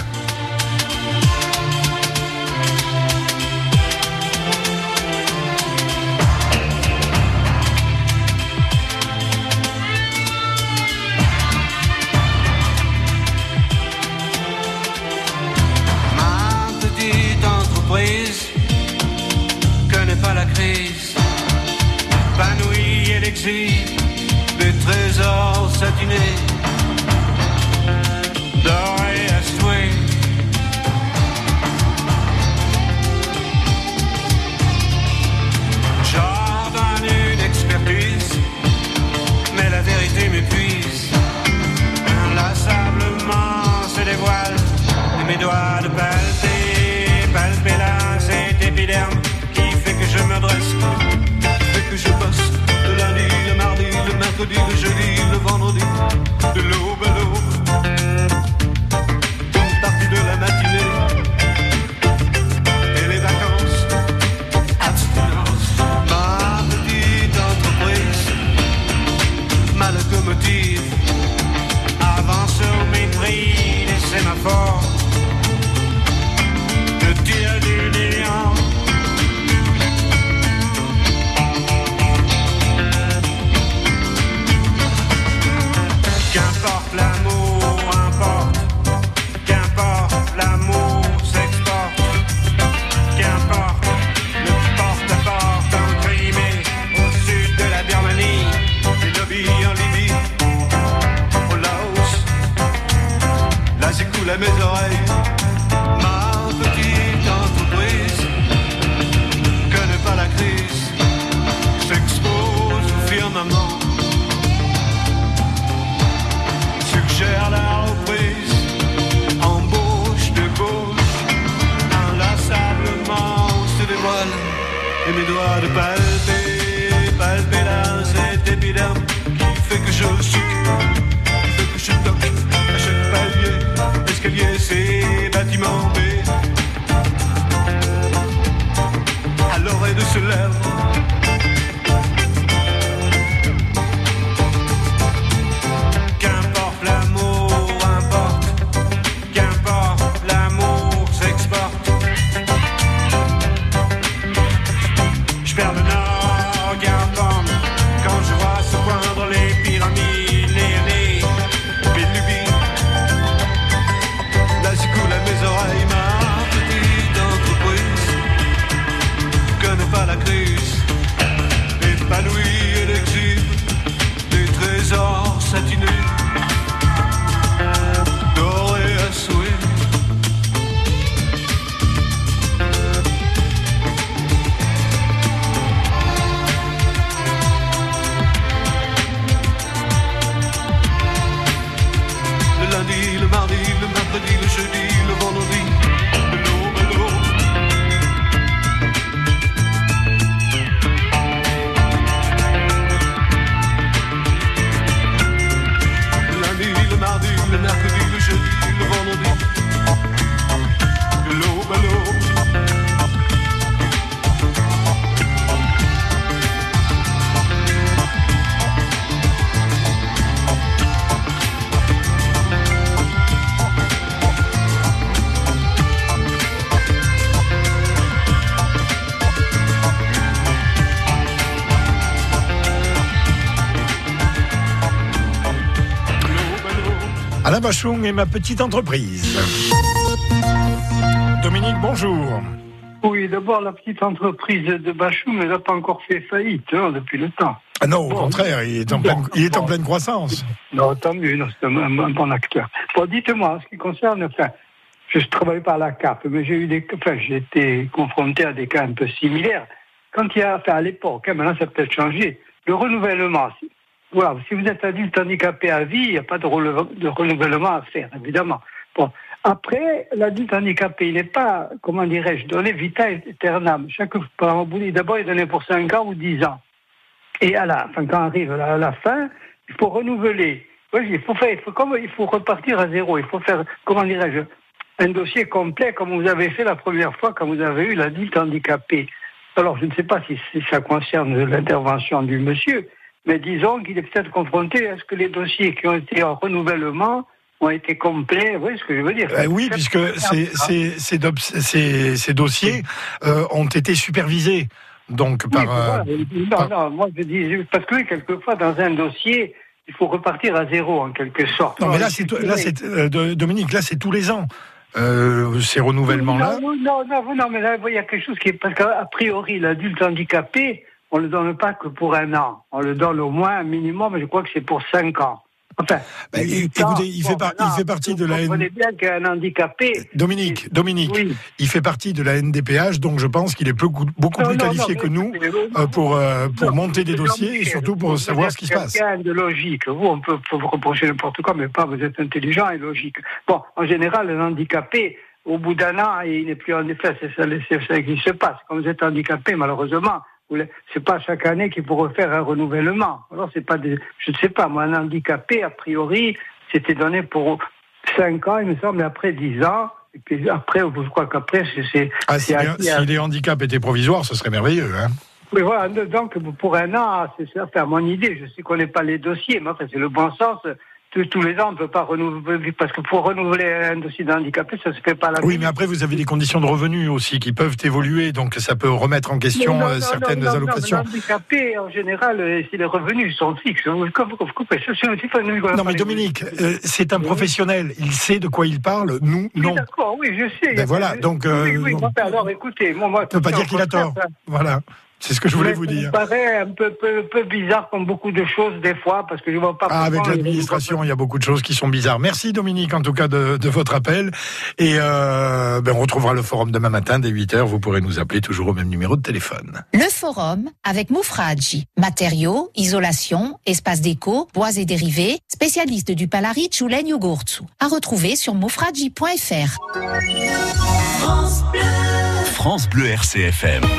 Connaît pas la crise, épanouie et l'exil, des trésors satinés, dorés à souhait. J'ordonne une expertise, mais la vérité m'épuise. Inlassablement se dévoile, et mes doigts de palper, palper là, cet épiderme qui fait que je me dresse s'écoule à mes oreilles. Ma petite entreprise connaît pas la crise, s'expose au firmament, suggère la reprise, embauche de gauche, inlassablement se dévoile, et mes doigts de palper, palper là cet épiderme qui fait que je souffre, qui fait que je toque à chaque palier, escalier, c'est bâtiment B. À l'oreille de ce lèvre, qu'importe l'amour, importe, qu'importe l'amour s'exporte. Je perds le nord, qu'importe, quand je vois se poindre les pyramides, les les, les lubies. Là s'écoule à mes oreilles ma petite entreprise connaît pas la crise, épanouie et l'exhibe des trésors satinés, dorés à souhait. Le lundi, le mardi, le mercredi, le jeudi, le vendredi, de l'aube à l'aube. Le lundi, le mardi, le mercredi, le jeudi, le vendredi, de l'aube à l'aube. Alain Bachung et ma petite entreprise. Dominique, bonjour. Oui, d'abord, la petite entreprise de Bachung, elle n'a pas encore fait faillite hein, depuis le temps. Ah non, au bon, contraire, il est en pleine, il est en pleine croissance. Non, tant mieux, non, c'est un, un bon acteur. Bon, dites-moi, en ce qui concerne, enfin, je travaille par la carte, mais j'ai eu des, enfin, j'ai été confronté à des cas un peu similaires. Quand il y a, enfin, à l'époque, hein, maintenant ça a peut-être changé, le renouvellement, si, voilà, si vous êtes adulte handicapé à vie, il n'y a pas de, rele- de renouvellement à faire, évidemment. Bon. Après, l'adulte handicapé, il n'est pas, comment dirais-je, donné vita aeternam. Chaque fois, d'abord, il est donné pour cinq ans ou dix ans. Et à la, enfin, quand arrive à la fin, il faut renouveler. Oui, il faut faire, il faut, comme, il faut repartir à zéro. Il faut faire, comment dirais-je, un dossier complet comme vous avez fait la première fois quand vous avez eu l'adulte handicapé. Alors, je ne sais pas si, si ça concerne l'intervention du monsieur, mais disons qu'il est peut-être confronté à ce que les dossiers qui ont été en renouvellement ont été complets. Vous voyez ce que je veux dire? euh, Oui, puisque ces, ces, ces, do- ces, ces dossiers euh, ont été supervisés. Donc, par. Oui, voilà. euh, non, par... non, moi je dis, parce que oui, quelquefois, dans un dossier, il faut repartir à zéro, en quelque sorte. Non, mais là, c'est, là, c'est euh, Dominique, là, c'est tous les ans. Euh, ces renouvellements-là. Non, non, non, non, mais là, il y a quelque chose qui est. Parce qu'a priori, l'adulte handicapé, on ne le donne pas que pour un an. On le donne au moins un minimum, mais je crois que c'est pour cinq ans. Enfin, bah, écoutez, temps, il, bon, fait par, il fait partie de la. Vous comprenez bien qu'un handicapé. Dominique, Dominique, oui. Il fait partie de la N D P H, donc je pense qu'il est beaucoup, beaucoup non, plus non, qualifié non, que nous euh, pour, euh, pour non, monter des dossiers et surtout pour savoir ce qui se passe. Quelqu'un de logique. Vous, on peut vous reprocher n'importe quoi, mais pas, vous êtes intelligent et logique. Bon, en général, un handicapé, au bout d'un an, il n'est plus en effet, c'est ça, c'est ça qui se passe. Quand vous êtes handicapé, malheureusement, c'est pas chaque année qu'il faut refaire un renouvellement. Alors c'est pas des, je ne sais pas, moi un handicapé a priori c'était donné pour cinq ans, il me semble, et après dix ans. Et puis après, je crois qu'après c'est. c'est ah, c'est si, si les handicaps étaient provisoires, ce serait merveilleux, hein. Oui, voilà. Donc pour un an, c'est ça, enfin, mon idée. Je sais qu'on n'est pas les dossiers, mais enfin c'est le bon sens. Tous, tous les ans, on ne peut pas renouveler, parce que pour renouveler un dossier d'handicapé, ça ne se fait pas à la Oui, mais après, vous avez des conditions de revenus aussi qui peuvent évoluer, donc ça peut remettre en question non, non, certaines non, non, allocations. Non, l'handicapé, en général, si les revenus sont fixes, vous coupez. Non, mais Dominique, euh, c'est un professionnel, il sait de quoi il parle, nous, oui, non. D'accord, oui, je sais. Ben voilà, donc... Euh, oui, oui, donc, alors écoutez, moi... moi on ne peut pas dire qu'il a tort, voilà. C'est ce que je voulais Mais vous ça dire. me paraît un peu, peu, peu bizarre comme beaucoup de choses des fois, parce que je ne vois pas... Ah, avec pourquoi- l'administration, il y a beaucoup de choses qui sont bizarres. Merci Dominique, en tout cas, de, de votre appel. Et euh, ben, on retrouvera le forum demain matin dès huit heures. Vous pourrez nous appeler toujours au même numéro de téléphone. Le forum avec Moufradji. Matériaux, isolation, espace déco, bois et dérivés, spécialiste du Palaric ou Legno Gurtsu. À retrouver sur moufradji point f r. France Bleu R C F M.